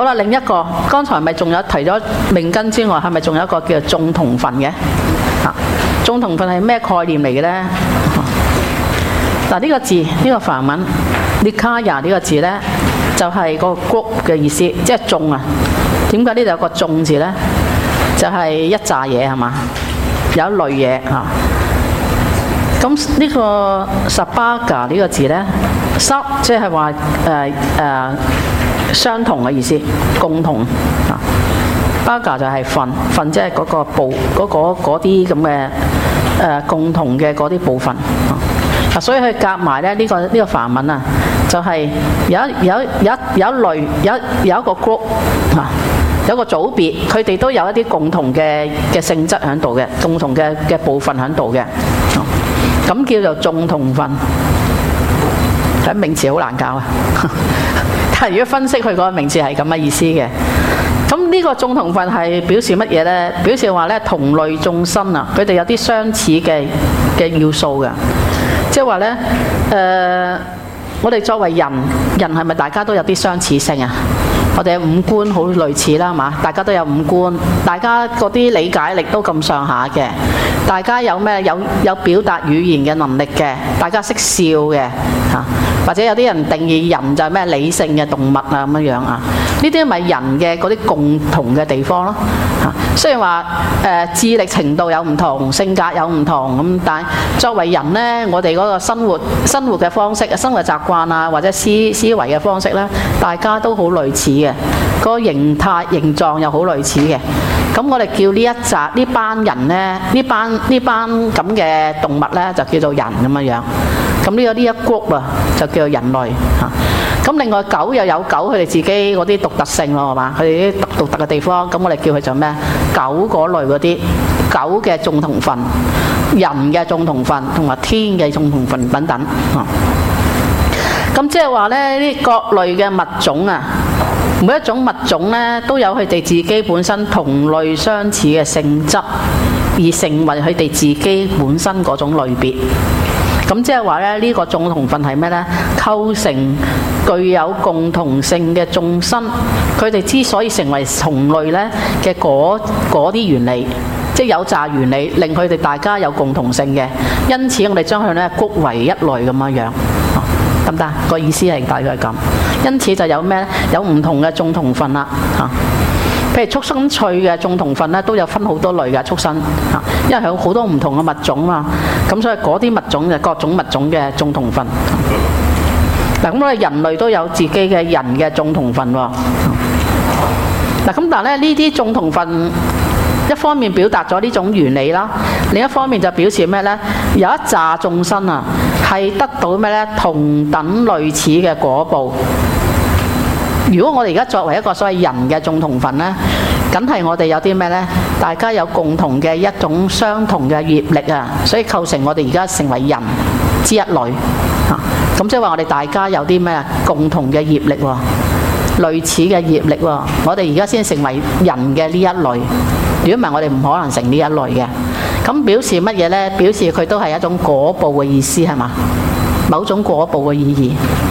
啦，另一個剛才咪仲有提咗命根之外，係咪仲有一個叫做眾同分嘅？啊，眾同分係咩概念嚟嘅咧？嗱，呢個字呢、呢個梵文 nikaya 呢個字咧，就係、是、個 group 嘅意思，即係眾啊。點解呢度有個眾字咧？就係、是、一紮嘢係嘛，有一類嘢嚇。咁呢個 sabbaga 呢個字咧 ，sab 即係話誒誒相同嘅意思，共同啊。baga 就係分，分即係嗰個部嗰啲咁嘅誒共同嘅嗰啲部分啊。所以佢夾埋咧呢個呢、呢個梵文啊，就係、是、有有有有一類有有一個 group 啊，有一個組別，佢哋都有一啲共同嘅嘅性質喺度嘅，共同嘅嘅部分喺度嘅，咁、啊、叫做眾同分。睇名詞好難教啊，但係如果分析佢個名詞係咁嘅意思嘅，咁呢個眾同分係表示乜嘢咧？表示話咧同類眾生啊，佢哋有啲相似嘅嘅要素嘅。即係話咧，誒、呃，我哋作為人，人係咪大家都有啲相似性啊？我哋五官好類似啦，係嘛？大家都有五官，大家嗰啲理解力都咁上下嘅，大家有咩有有表達語言嘅能力嘅，大家識笑嘅嚇，或者有啲人定義人就係咩理性嘅動物啊咁樣樣啊？呢啲咪人嘅嗰啲共同嘅地方咯嚇。雖然話誒、呃、智力程度有唔同，性格有唔同咁，但係作為人呢，我哋嗰個生活生活嘅方式、生活習慣啊，或者思思維嘅方式呢，大家都好類似嘅，嗰個形態形狀又好類似嘅。咁我哋叫呢一紮呢班人呢，呢班呢班咁嘅動物呢，就叫做人咁樣樣。咁呢個呢一 group 啊，就叫做人類嚇。咁另外狗又有狗佢哋自己嗰啲獨特性咯，係嘛？佢哋啲獨獨特嘅地方，咁我哋叫佢做咩？狗嗰類嗰啲狗嘅眾同分、人嘅眾同分同埋天嘅眾同分等等。咁即係話咧，呢各類嘅物種啊，每一種物種咧都有佢哋自己本身同類相似嘅性質，而成為佢哋自己本身嗰種類別。咁即係話咧，呢個眾同分係咩呢？構成具有共同性嘅眾生，佢哋之所以成為同類呢嘅嗰嗰啲原理，即係有紮原理，令佢哋大家有共同性嘅。因此我哋將佢咧谷為一類咁樣樣，得唔得？個意思係大概係咁。因此就有咩呢？有唔同嘅眾同分啦，嚇。譬如畜生趣嘅眾同分咧，都有分好多類嘅畜生嚇，因為有好多唔同嘅物種嘛，咁所以嗰啲物種就各種物種嘅眾同分。嗱，咁我哋人類都有自己嘅人嘅眾同分喎。嗱，咁但係咧呢啲眾同分，一方面表達咗呢種原理啦，另一方面就表示咩呢？有一紮眾生啊，係得到咩呢？同等類似嘅果報。如果我哋而家作為一個所謂人嘅眾同分呢，梗係我哋有啲咩呢？大家有共同嘅一種相同嘅業力啊，所以構成我哋而家成為人之一類嚇。咁即係話我哋大家有啲咩啊？共同嘅業力喎，類似嘅業力喎，我哋而家先成為人嘅呢一類。如果唔係，我哋唔可能成呢一類嘅。咁表示乜嘢呢？表示佢都係一種果報嘅意思係嘛？某種果報嘅意義。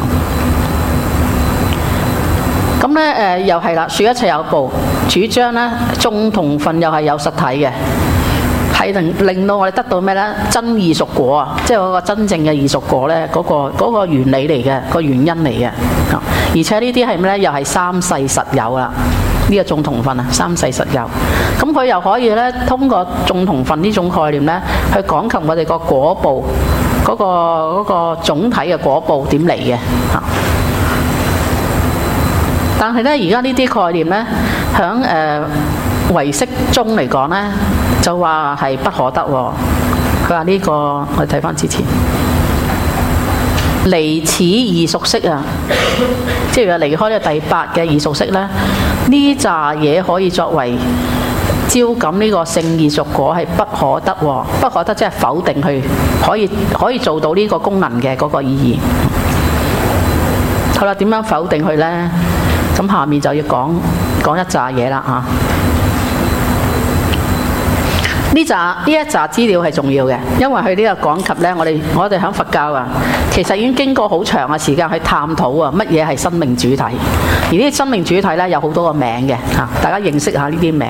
咁咧誒又係啦，說一切有報，主張咧眾同分又係有實體嘅，係令令到我哋得到咩咧？真異熟果啊，即係嗰個真正嘅異熟果咧，嗰、嗰個嗰個原理嚟嘅，個原因嚟嘅。而且呢啲係咩咧？又係三世實有啦，呢、呢個眾同分啊，三世實有。咁佢又可以咧通過眾同分呢種概念咧，去講及我哋個果報嗰、嗰個嗰、嗰個總體嘅果報點嚟嘅嚇。但係咧，而家呢啲概念咧，響誒唯識中嚟講咧，就話係不可得喎。佢話呢個，我哋睇翻之前，離此異熟識啊，即係話離開呢個第八嘅異熟識咧，呢扎嘢可以作為招感呢個聖異熟果係不可得喎，不可得即係否定佢可以可以做到呢個功能嘅嗰個意義。好啦，點樣否定佢咧？咁下面就要講講一紮嘢啦嚇。 呢紮呢一紮資料係重要嘅，因為佢呢個講及咧，我哋我哋喺佛教啊，其實已經經過好長嘅時間去探討啊，乜嘢係生命主體，而呢啲生命主體咧有好多個名嘅嚇，大家認識下呢啲名。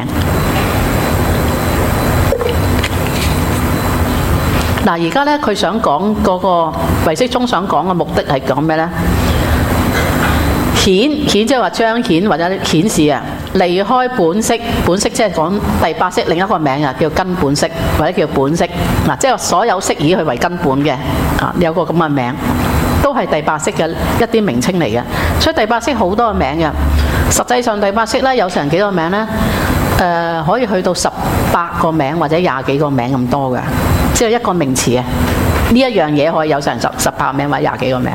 嗱，而家咧佢想講嗰個唯識宗想講嘅目的係講咩咧？顯顯即係話彰顯或者顯示啊，離開本色，本色即係講第八識另一個名啊，叫根本色或者叫本色嗱，即係所有色以佢為根本嘅啊，有個咁嘅名，都係第八識嘅一啲名稱嚟嘅。所以第八識好多個名嘅，實際上第八識咧有成幾個名咧？誒、呃，可以去到十八個名或者廿幾個名咁多嘅，即係一個名詞啊。呢一樣嘢可以有成十十八名或者廿幾個名。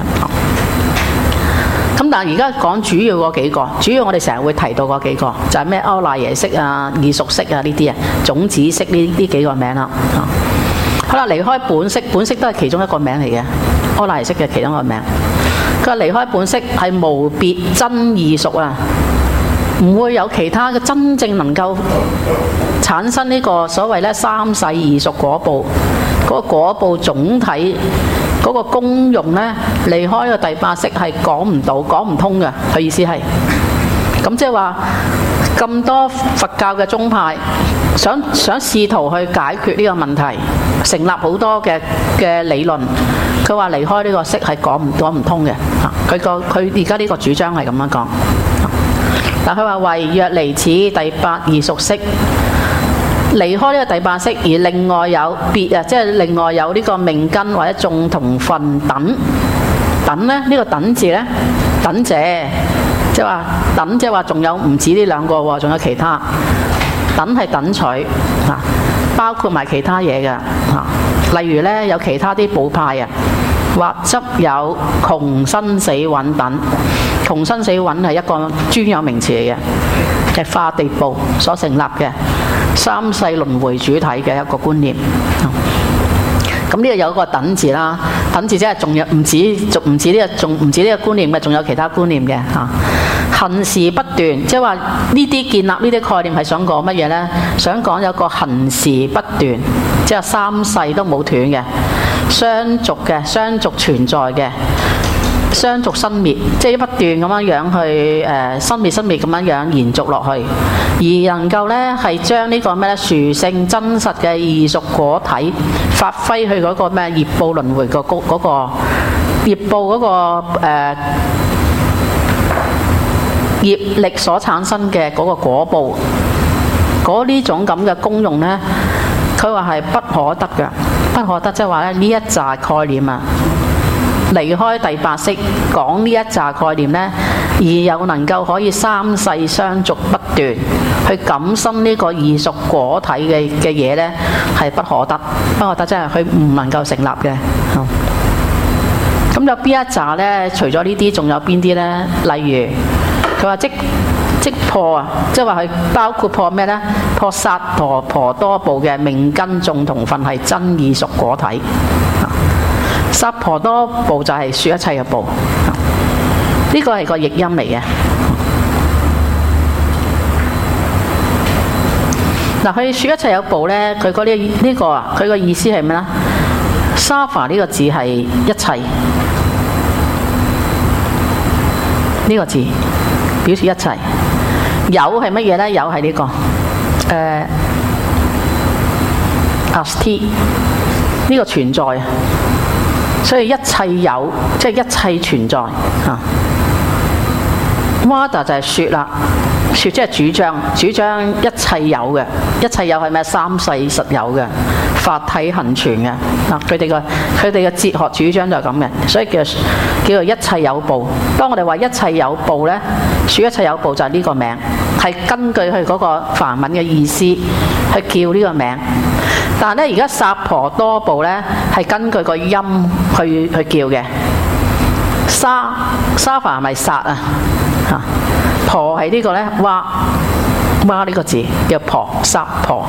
咁但係而家講主要嗰幾個，主要我哋成日會提到嗰幾個，就係咩歐賴耶識啊、異熟識啊呢啲啊、種子識呢呢幾個名啦。好啦，離開本色，本色都係其中一個名嚟嘅，歐賴耶識嘅其中一個名。佢話離開本色係無別真異熟啊，唔會有其他嘅真正能夠產生呢個所謂咧三世異熟果報，嗰、那個果報總體。嗰個功用咧，離開個第八識係講唔到、講唔通嘅。佢意思係，咁即係話咁多佛教嘅宗派想想試圖去解決呢個問題，成立好多嘅嘅理論。佢話離開呢個識係講唔講唔通嘅。佢個佢而家呢個主張係咁樣講。但佢話唯若離此第八異熟識。離開呢個第八識，而另外有別啊，即係另外有呢個命根或者眾同分等等咧，呢、這個等字咧，等者，即係話等，即係話仲有唔止呢兩個喎，仲有其他等係等取啊，包括埋其他嘢嘅啊，例如咧有其他啲部派啊，或執有窮生死蘊等，窮生死蘊係一個專有名詞嚟嘅，係化地部所成立嘅。三世輪迴主體嘅一個觀念，咁呢個有一個等字啦，等字即係仲有唔止，仲唔止呢個，仲唔止呢個觀念嘅，仲有其他觀念嘅嚇。行時不斷，即係話呢啲建立呢啲概念係想講乜嘢呢？想講有個行時不斷，即係三世都冇斷嘅，相續嘅，相續存在嘅。相續生滅，即係不斷咁樣樣去誒生滅生滅咁樣樣延續落去，而能夠咧係將呢個咩咧殊勝真實嘅異熟果體發揮去嗰個咩業報輪迴個高嗰個業報嗰個誒業力所產生嘅嗰個果報，嗰呢種咁嘅功用咧，佢話係不可得嘅，不可得即係話咧呢一紮概念啊。離開第八識講呢一紮概念呢，而又能夠可以三世相續不斷去感生呢個異熟果體嘅嘅嘢呢，係不可得，不可得即係佢唔能夠成立嘅。咁有邊一紮呢？除咗呢啲，仲有邊啲呢？例如佢話即即破啊，即係話佢包括破咩呢？破薩婆婆多部嘅命根眾同分係真異熟果體。薩婆多部就係說一切嘅部，呢個係個譯音嚟嘅。嗱，佢說一切有部咧，佢嗰啲呢個啊，佢個意思係咩咧？沙法呢個字係一切，呢個字表示一切。有係乜嘢咧？有係呢個誒阿斯提呢個存在。所以一切有，即係一切存在嚇。Wada 就係説啦，説即係主張，主張一切有嘅，一切有係咩？三世實有嘅，法體恆存嘅。嗱，佢哋個佢哋嘅哲學主張就係咁嘅，所以叫叫做一切有部。當我哋話一切有部咧，説一切有部就係呢個名，係根據佢嗰個梵文嘅意思去叫呢個名。但係咧，而家薩婆多部咧係根據個音去去叫嘅。沙沙法係咪殺啊？嚇，婆係呢個咧，哇哇呢個字叫婆，薩婆。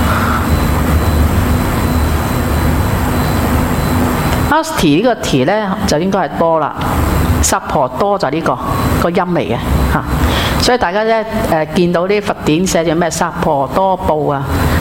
阿斯提呢個提咧就應該係多啦，薩婆多就係呢個個音嚟嘅嚇。所以大家咧誒見到啲佛典寫住咩薩婆多部啊？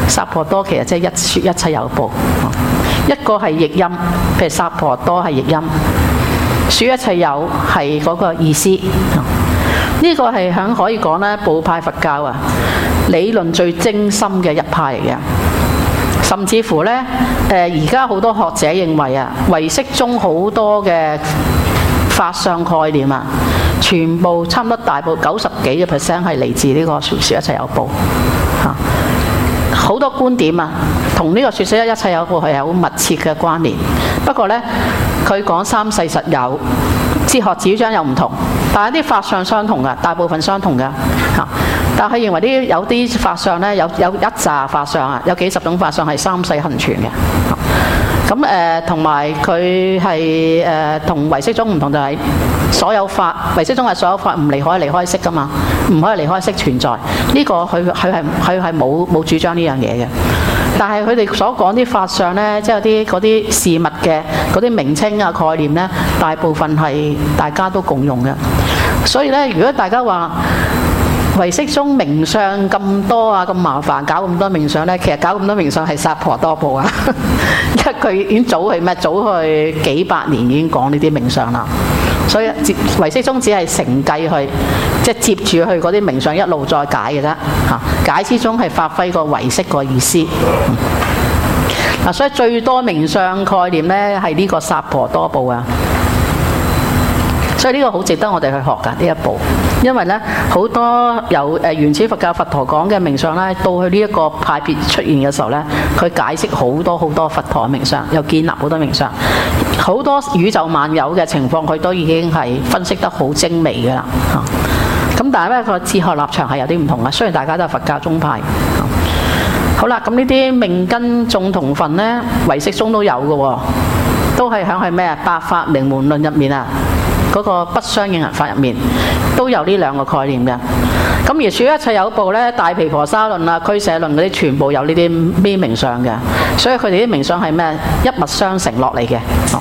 薩婆多其實即係一說一切有報。一個係譯音，譬如薩婆多係譯音，說一切有係嗰個意思。呢個係響可以講咧，部派佛教啊理論最精深嘅一派嚟嘅。甚至乎咧，誒而家好多學者認為啊，唯識中好多嘅法相概念啊，全部差唔多大部九十幾個 percent 係嚟自呢個說一切有報嚇。好多觀點啊，同呢個說一切有報係有密切嘅關聯。不過咧，佢講三世實有，哲學主張又唔同，但係啲法相相同嘅，大部分相同嘅嚇。但係佢認為啲有啲法相咧，有有一紮法相啊，有幾十種法相係三世恆存嘅。咁誒同埋佢係誒同唯識中唔同，就係所有法唯識中係所有法唔離開離開識噶嘛，唔可以離開識存在。呢、這個佢佢係佢係冇冇主張呢樣嘢嘅。但係佢哋所講啲法相咧，即係啲嗰啲事物嘅嗰啲名稱啊概念咧，大部分係大家都共用嘅。所以咧，如果大家話唯識中名相咁多啊，咁麻煩搞咁多名相咧，其實搞咁多名相係薩婆多報啊，因為佢已經早去咩？早去幾百年已經講呢啲名相啦。所以唯識中只係承繼去，即係接住去嗰啲名相一路再解嘅啫嚇。解之中係發揮個唯識個意思。嗱、嗯，所以最多名相概念咧係呢個薩婆多報啊。所以呢個好值得我哋去學㗎呢一步，因為咧好多由誒原始佛教佛陀講嘅名相咧，到去呢一個派別出現嘅時候咧，佢解釋好多好多佛陀嘅名相，又建立好多名相，好多宇宙萬有嘅情況，佢都已經係分析得好精微㗎啦嚇。咁但係咧個哲學立場係有啲唔同嘅，雖然大家都係佛教宗派。好啦，咁呢啲命根眾同分咧，唯識中都有嘅喎，都係響係咩啊？百法明門論入面啊。嗰個不相應行法入面都有呢兩個概念嘅。咁而說一切有報咧，大毗婆沙論啊、俱舍論嗰啲全部有呢啲咩名相嘅，所以佢哋啲名相係咩？一脈相承落嚟嘅。哦、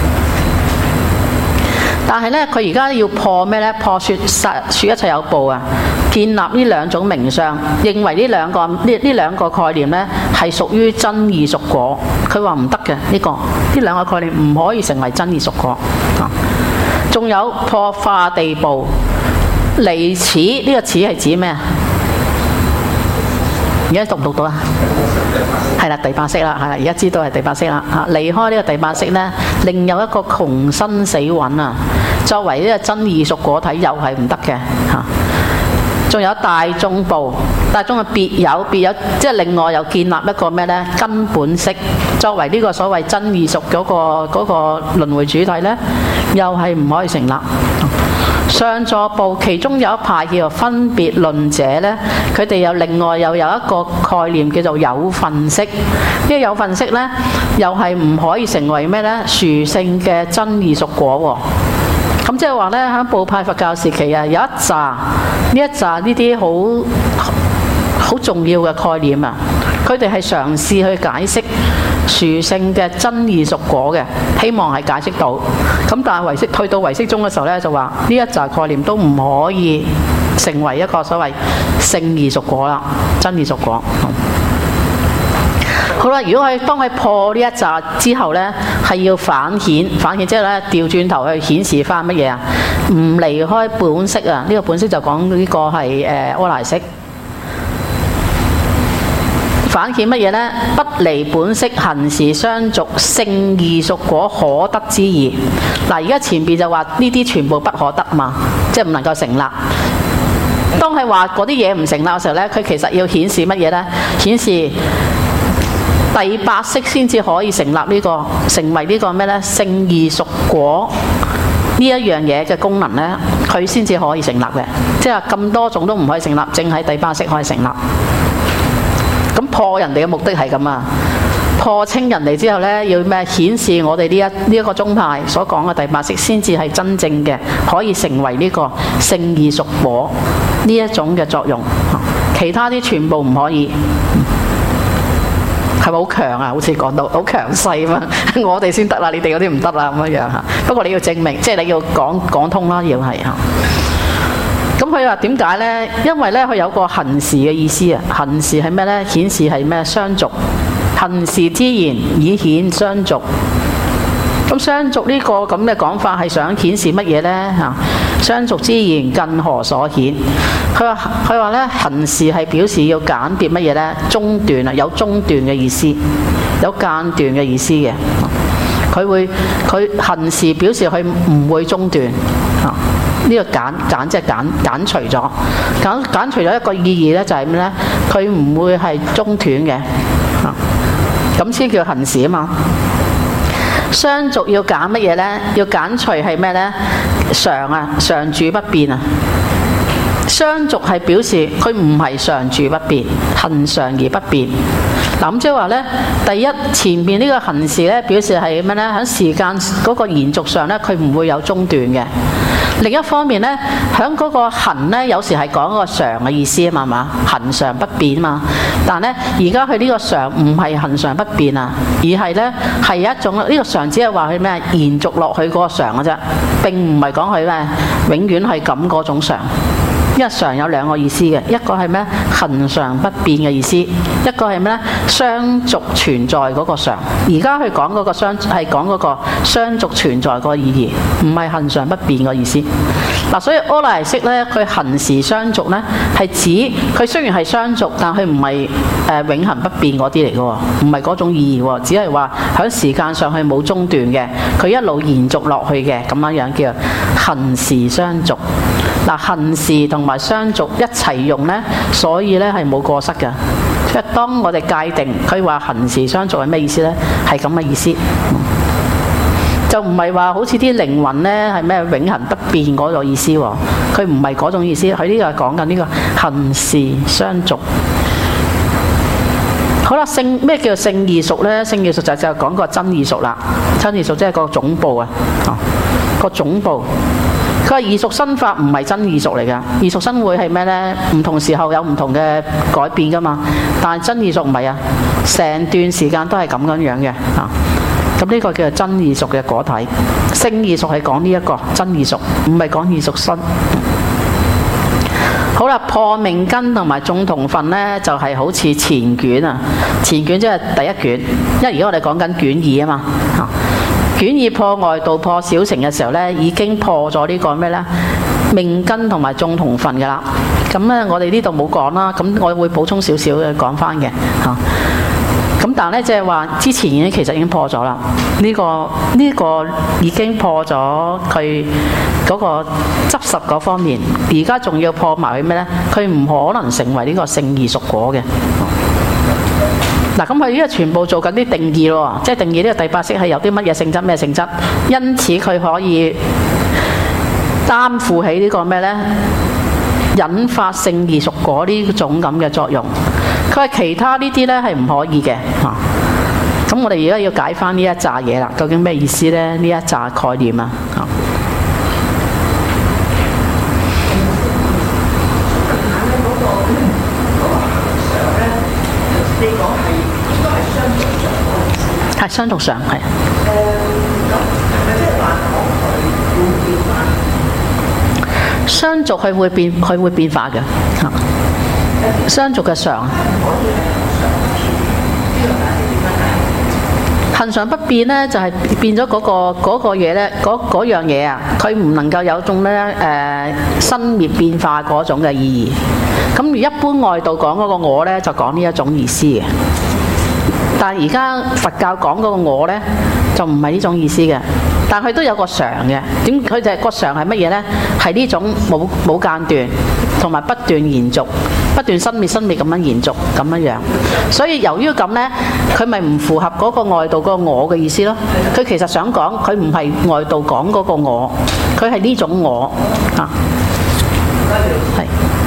但係咧，佢而家要破咩咧？破說實說一切有報啊，建立呢兩種名相，認為呢兩個呢呢兩個概念咧係屬於真異熟果。佢話唔得嘅呢個，呢兩個概念唔可以成為真異熟果。哦仲有破化地報，離此呢、這個此係指咩啊？而家讀唔讀到啊？係啦，第八識啦，係啦，而家知道係第八識啦嚇。離開呢個第八識咧，另有一個窮生死蘊啊，作為呢個真異熟果體又係唔得嘅嚇。仲有大眾報，大眾嘅別有別有，即係另外又建立一個咩咧？根本識作為呢個所謂真異熟嗰個嗰個輪迴主體咧，又係唔可以成立。上座部其中有一派叫做分別論者咧，佢哋又另外又有一個概念叫做有分識。呢個有分識咧，又係唔可以成為咩咧？殊勝嘅真異熟果喎。咁即係話咧，喺部派佛教時期啊，有一紮呢一紮呢啲好好重要嘅概念啊，佢哋係嘗試去解釋殊勝嘅真異熟果嘅，希望係解釋到。咁但係唯識退到唯識中嘅時候咧，就話呢一紮概念都唔可以成為一個所謂勝異熟果啦，真異熟果。好啦，如果佢當佢破呢一紮之後咧，係要反顯，反顯即係咧調轉頭去顯示翻乜嘢啊？唔離開本色啊！呢、這個本色就講呢個係誒阿賴識。反顯乜嘢咧？不離本色，行時相續，勝異熟果可得之意。嗱，而家前邊就話呢啲全部不可得嘛，即係唔能夠成立。當係話嗰啲嘢唔成立嘅時候咧，佢其實要顯示乜嘢咧？顯示第八識先至可以成立呢、這個，成為呢個咩咧？勝異熟果呢一樣嘢嘅功能咧，佢先至可以成立嘅。即係咁多種都唔可以成立，淨係第八識可以成立。咁破人哋嘅目的係咁啊，破清人哋之後咧，要咩？顯示我哋呢一呢一個宗派所講嘅第八識先至係真正嘅，可以成為呢個勝異熟果呢一種嘅作用。其他啲全部唔可以。係咪好強啊？好似講到好強勢嘛，我哋先得啦，你哋嗰啲唔得啦咁樣樣嚇。不過你要證明，即係你要講講通啦，要係嚇。 咁佢話點解呢？因為呢，佢有個行事嘅意思啊。行事係咩呢？顯示係咩？相續。行事之言以顯相續。咁相續呢個咁嘅講法係想顯示乜嘢呢？嚇，相續之言更何所顯？佢話佢話咧，行事係表示要簡別乜嘢呢？中斷啊，有中斷嘅意思，有間斷嘅意思嘅。佢會佢行事表示佢唔會中斷嚇。呢個簡簡即係簡簡除咗，簡簡除咗一個意義呢，就係咩呢？佢唔會係中斷嘅嚇，咁先叫行事啊嘛。相續要揀乜嘢呢？要揀除係咩呢？常啊，常住不變啊。相續係表示佢唔係常住不變，恒常而不變。嗱咁即係話呢，第一前面呢個行事呢，表示係咩呢？喺時間嗰個延續上呢，佢唔會有中斷嘅。另一方面呢，喺嗰個恒呢，有時係講個常嘅意思啊嘛，係嘛？恒常不變嘛。但呢，而家佢呢個常唔係恒常不變啊，而係呢係一種呢、呢個常只係話佢咩？延續落去嗰個常嘅啫，並唔係講佢咩永遠係咁嗰種常。因為常有兩個意思嘅，一個係咩？恒常不變嘅意思，一個係咩？相續存在嗰個常。而家佢講嗰個相係講嗰個相續存在個意義，唔係恒常不變個意思。嗱、啊，所以阿賴耶識咧，佢行時相續咧，係指佢雖然係相續，但佢唔係誒永恆不變嗰啲嚟嘅喎，唔係嗰種意義喎，只係話喺時間上係冇中斷嘅，佢一路延續落去嘅咁樣樣叫行時相續。嗱，行事同埋相續一齊用呢，所以呢係冇過失嘅。即係當我哋界定佢話行時相續係咩意思呢？係咁嘅意思，嗯、就唔係話好似啲靈魂呢係咩永恆不變嗰個意思喎。佢唔係嗰種意思，佢呢個係講緊呢個行時相續。好啦，聖咩叫聖異熟呢？聖異熟就就講個真異熟啦。真異熟即係個總部啊，哦，個總部。佢話異熟生法唔係真異熟嚟㗎，異熟生會係咩呢？唔同時候有唔同嘅改變㗎嘛。但係真異熟唔係啊，成段時間都係咁樣樣嘅啊。咁呢個叫做真異熟嘅果體。聖異熟係講呢一個真異熟，唔係講異熟生。好啦，破命根同埋眾同分呢，就係、是、好似前卷啊，前卷即係第一卷，因為而家我哋講緊卷二啊嘛。啊卷二破外道破小乘嘅時候呢，已經破咗呢個咩呢？命根同埋眾同分嘅啦。咁呢，我哋呢度冇講啦。咁我會補充少少嘅講翻嘅嚇。咁但係呢，即係話之前已經其實已經破咗啦。呢、呢個呢、呢個已經破咗佢嗰個執實嗰方面，而家仲要破埋佢咩呢？佢唔可能成為呢個聖異熟果嘅。嗱，咁佢呢個全部做緊啲定義咯，即係定義呢個第八識係有啲乜嘢性質咩性質，因此佢可以擔負起呢個咩呢？引發聖異熟果呢種咁嘅作用。佢話其他呢啲呢係唔可以嘅嚇。咁我哋而家要解翻呢一紮嘢啦，究竟咩意思呢？呢一紮概念啊嚇。係相續上係。誒，咁係咪即係話講佢會變化？相續佢會變，佢會變化嘅嚇。相續嘅常。恒常不變咧，就係、是、變咗嗰、那個嗰、那個嘢咧，嗰嗰樣嘢啊，佢唔能夠有種咧誒生滅變化嗰種嘅意義。咁而一般外道講嗰個我咧，就講呢一種意思嘅。但係而家佛教講嗰個我呢，就唔係呢種意思嘅，但佢都有個常嘅。點佢就係個常係乜嘢呢？係呢種冇冇間斷，同埋不斷延續，不斷生滅生滅咁樣延續咁樣樣。所以由於咁呢，佢咪唔符合嗰個外道嗰個我嘅意思咯。佢其實想講，佢唔係外道講嗰個我，佢係呢種我啊。係。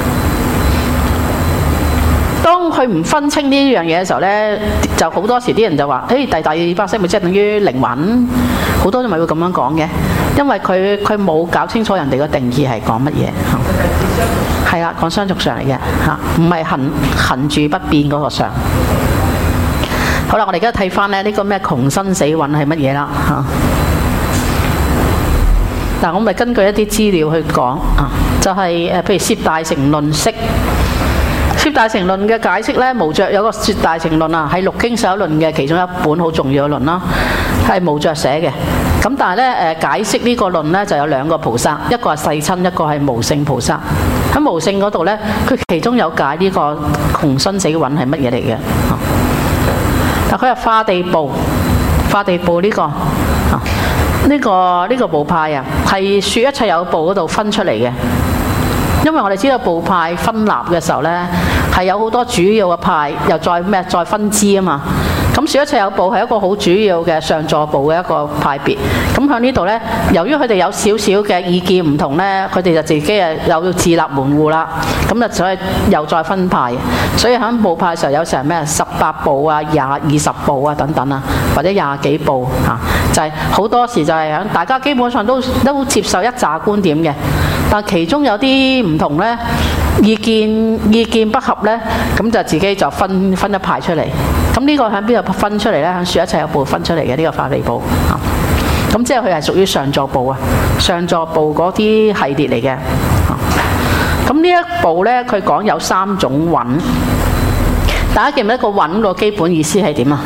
當佢唔分清呢樣嘢嘅時候呢，就好多時啲人就話：誒、哎，第第八識咪即係等於靈魂？好多人咪會咁樣講嘅，因為佢佢冇搞清楚人哋個定義係講乜嘢。係啦，講相續上嚟嘅嚇，唔係恆恆住不變嗰個上。好啦，我哋而家睇翻咧呢個咩窮生死蘊係乜嘢啦嚇。嗱，我咪根據一啲資料去講啊。 就係、是、誒，譬如攝大乘論釋。攝大乘論嘅解釋咧，無著有個攝大乘論啊，係六經十一論嘅其中一本好重要嘅論啦，係無著寫嘅。咁但係咧誒，解釋呢個論咧就有兩個菩薩，一個係世親，一個係無性菩薩。喺無性嗰度咧，佢其中有解呢個窮生死蘊係乜嘢嚟嘅。但佢係化地部，化地部呢、這個啊，呢、這個呢、這個部派啊，係説一切有部嗰度分出嚟嘅。因為我哋知道部派分立嘅時候呢，係有好多主要嘅派，又再咩再分支啊嘛。咁説一切有部係一個好主要嘅上座部嘅一個派別。咁喺呢度呢，由於佢哋有少少嘅意見唔同呢，佢哋就自己誒又要自立門戶啦。咁就所以又再分派。所以喺部派嘅時候有成咩十八部啊、廿二十部啊等等啊，或者廿幾部嚇、啊，就係、是、好多時就係喺大家基本上都都接受一紮觀點嘅。但其中有啲唔同呢，意見意見不合呢，咁就自己就分分一派出嚟。咁呢個喺邊度分出嚟呢？喺説一切有部分出嚟嘅呢個化地部啊。咁即係佢係屬於上座部啊，上座部嗰啲系列嚟嘅。咁呢一部呢，佢講有三種蘊。大家記唔記得個蘊個基本意思係點啊？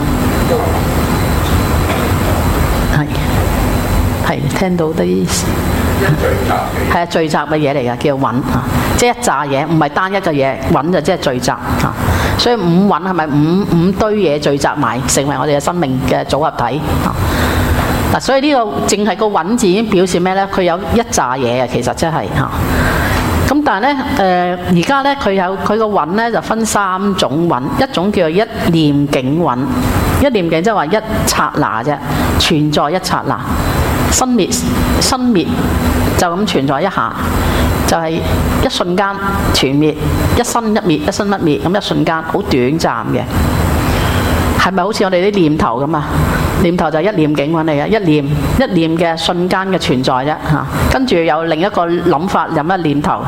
係係聽到啲。係啊，聚集嘅嘢嚟㗎，叫蘊啊，即係一紮嘢，唔係單一嘅嘢，蘊就即係聚集啊。所以五蘊係咪五五堆嘢聚集埋，成為我哋嘅生命嘅組合體啊？嗱，所以呢、這個淨係個蘊字已經表示咩咧？佢有一紮嘢啊，其實真係嚇。咁但係咧，誒而家咧佢有佢個蘊咧就分三種蘊，一種叫做一念境蘊，一念境即係話一剎那啫，存在一剎那。生滅生滅就咁存在一下，就係、是、一瞬間全滅，一生一滅，一生一滅，咁一瞬間好短暫嘅。係咪好似我哋啲念頭咁啊？念頭就係一念境蘊嚟嘅，一念一念嘅瞬間嘅存在啫嚇。跟住有另一個諗法，有乜念頭？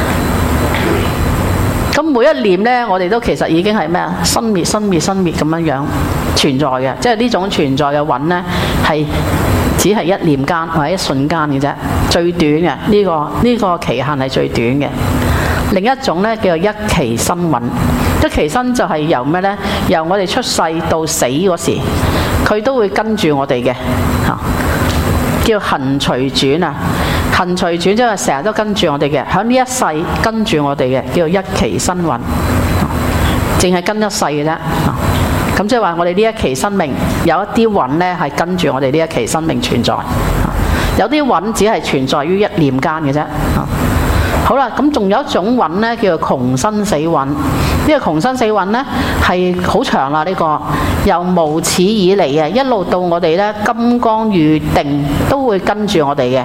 咁每一念呢，我哋都其實已經係咩啊？生滅生滅生滅咁樣樣存在嘅，即係呢種存在嘅蘊呢，係只係一念間或者一瞬間嘅啫，最短嘅呢、這個呢、這個期限係最短嘅。另一種呢，叫做一期生蘊，一期生就係由咩呢？由我哋出世到死嗰時，佢都會跟住我哋嘅嚇，叫恆隨轉啊！恆隨轉即係成日都跟住我哋嘅，喺呢一世跟住我哋嘅，叫做一期生蘊，淨係跟一世嘅啫。咁即係話我哋呢一期生命有一啲蘊呢係跟住我哋呢一期生命存在，有啲蘊只係存在於一念間嘅啫。好啦，咁仲有一種蘊呢，叫做窮生死蘊。呢、這個窮生死蘊呢係好長啦，呢、這個由無始以嚟嘅，一路到我哋呢金剛喻定都會跟住我哋嘅。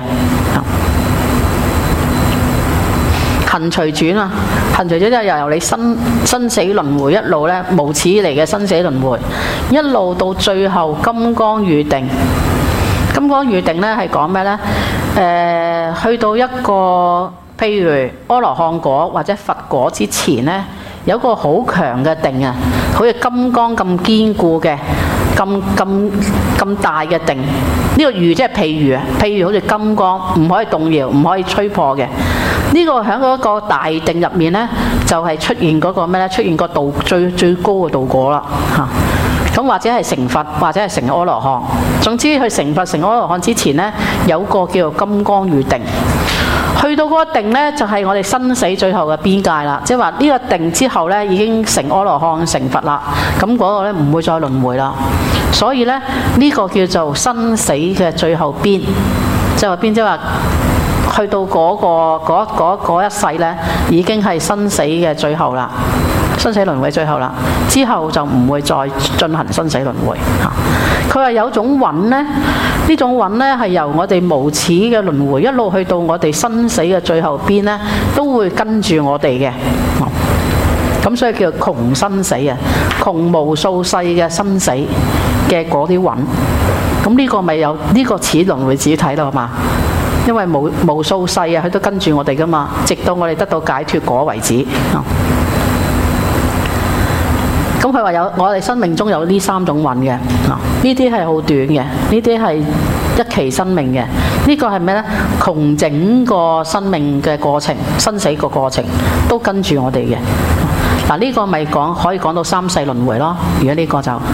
恆隨轉啊，恆隨轉即係由由你生生死輪迴一路呢無始以嚟嘅生死輪迴，一路到最後金剛喻定。金剛喻定呢係講咩呢？誒、呃，去到一個譬如阿羅漢果或者佛果之前呢，有個好強嘅定啊，好似金剛咁堅固嘅，咁咁咁大嘅定。呢、這個喻即係譬如啊，譬如好似金剛唔可以動搖，唔可以吹破嘅。呢、這個喺嗰個大定入面呢，就係、是、出現嗰個咩呢？出現個道最最高嘅道果啦嚇。咁或者係成佛，或者係成阿羅漢。總之，佢成佛成阿羅漢之前呢，有個叫做金剛喻定。去到嗰個定呢，就係、是、我哋生死最後嘅邊界啦。即係話呢個定之後呢，已經成阿羅漢成佛啦。咁嗰個呢，唔會再輪迴啦。所以呢，呢、這個叫做生死嘅最後邊，即係話邊即係話去到嗰、那個嗰嗰嗰一世呢，已經係生死嘅最後啦。生死輪迴最後啦，之後就唔會再進行生死輪迴嚇。佢話有種蘊呢，呢種蘊呢係由我哋無始嘅輪迴一路去到我哋生死嘅最後邊呢，都會跟住我哋嘅。咁所以叫窮生死啊，窮無數世嘅生死嘅嗰啲蘊。咁呢個咪有呢個此輪迴自己睇到嘛？因為無無數世啊，佢都跟住我哋噶嘛，直到我哋得到解脫果為止。咁佢話有我哋生命中有呢三種蘊嘅。 呢啲係好短嘅，呢啲係一期生命嘅。呢個係咩呢？窮整個生命嘅過程，生死個過程都跟住我哋嘅。嗱，呢個咪講可以講到三世輪迴咯。如果呢個就嚇，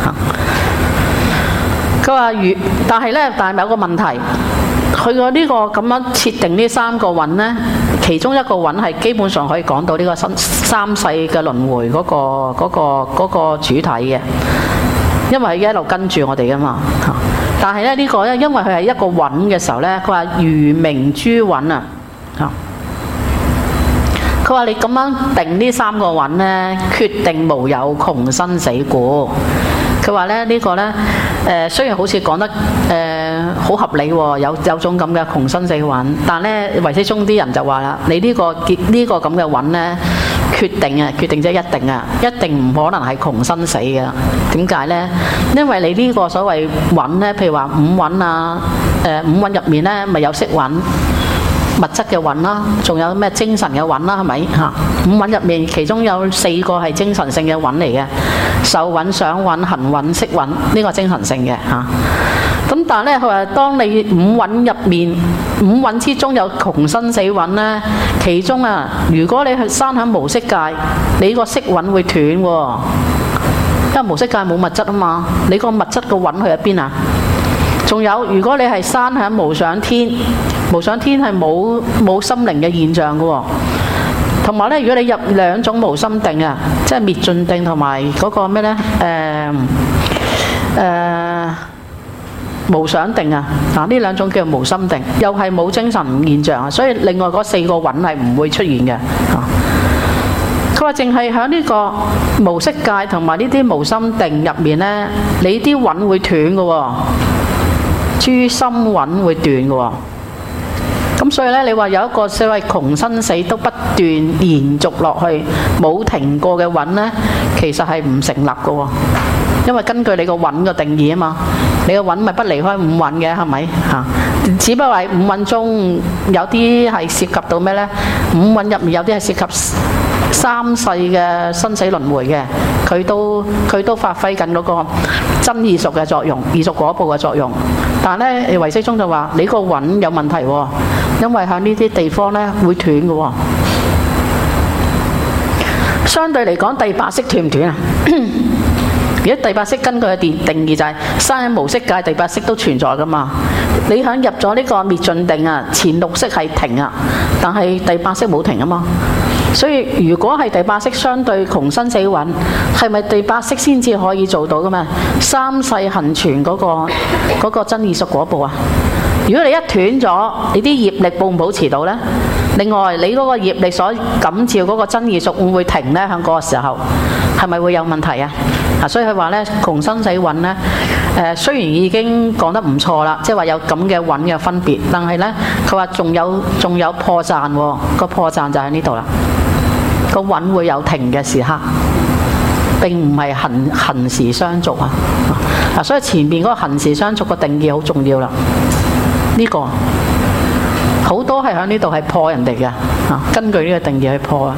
佢話如，但係呢，但係有個問題，佢個呢個咁樣設定呢三個蘊呢，其中一個蘊係基本上可以講到呢個三三世嘅輪迴嗰個嗰個嗰個主體嘅，因為佢一路跟住我哋噶嘛嚇。但係咧呢個咧，因為佢係一個蘊嘅時候咧，佢話如明諸蘊啊嚇。佢話你咁樣定呢三個蘊咧，決定無有窮生死故。佢話咧呢個咧誒，雖然好似講得誒好合理喎，有有種咁嘅窮生死蘊，但咧唯識宗啲人就話啦，你呢個結呢個咁嘅蘊咧，決定啊，決定即係一定啊，一定唔可能係窮生死嘅。點解呢？因為你呢個所謂蘊呢，譬如話五蘊啊，誒五蘊入面呢，咪有色蘊、物質嘅蘊啦，仲有咩精神嘅蘊啦，係咪嚇？五蘊入面，其中有四個係精神性嘅蘊嚟嘅，受蘊、想蘊、行蘊、識蘊，呢個精神性嘅嚇。咁但係咧，佢話當你五蘊入面，五蘊之中有窮生死蘊咧，其中啊，如果你係生喺無色界，你個色蘊會斷喎，因為無色界冇物質啊嘛，你個物質個蘊去喺邊啊？仲有，如果你係生喺無想天，無想天係冇冇心靈嘅現象嘅喎。同埋咧，如果你入兩種無心定啊，即係滅盡定同埋嗰個咩咧？誒誒無想定啊，嗱呢兩種叫無心定，又係冇精神現象啊，所以另外嗰四個蘊係唔會出現嘅。佢話淨係喺呢個無色界同埋呢啲無心定入面咧，你啲蘊會斷嘅喎，諸心蘊會斷嘅喎。咁所以咧，你話有一個所謂窮生死都不斷延續落去冇停過嘅蘊咧，其實係唔成立嘅喎。因為根據你個蘊嘅定義啊嘛，你個蘊咪不離開五蘊嘅，係咪嚇？只不過係五蘊中有啲係涉及到咩咧？五蘊入面有啲係涉及三世嘅生死輪迴嘅，佢都佢都發揮緊嗰個真異熟嘅作用，異熟果報嘅作用。但係咧，唯識宗就話你個蘊有問題喎，因為喺呢啲地方咧會斷嘅喎。相對嚟講，第八識斷唔斷啊？而家第八識根據嘅定定義就係生喺無色界，第八識都存在噶嘛。你響入咗呢個滅盡定啊，前六識係停啊，但係第八識冇停啊嘛。所以如果係第八識相對窮生死蘊，係咪第八識先至可以做到噶嘛？三世恆存嗰個嗰個真異熟果報啊！如果你一斷咗，你啲業力保唔保持到呢？另外，你嗰個業力所感召嗰個真異熟會唔會停呢？喺嗰個時候係咪會有問題啊？啊，所以佢話咧，窮生死蘊咧，誒雖然已經講得唔錯啦，即係話有咁嘅蘊嘅分別，但係咧，佢話仲有仲有破綻喎，個破綻就喺呢度啦。個蘊會有停嘅時刻，並唔係恆恆時相續啊！啊，所以前面嗰個恆時相續個定義好重要啦。呢個好多係喺呢度係破人哋嘅，啊，根據呢個定義去破啊。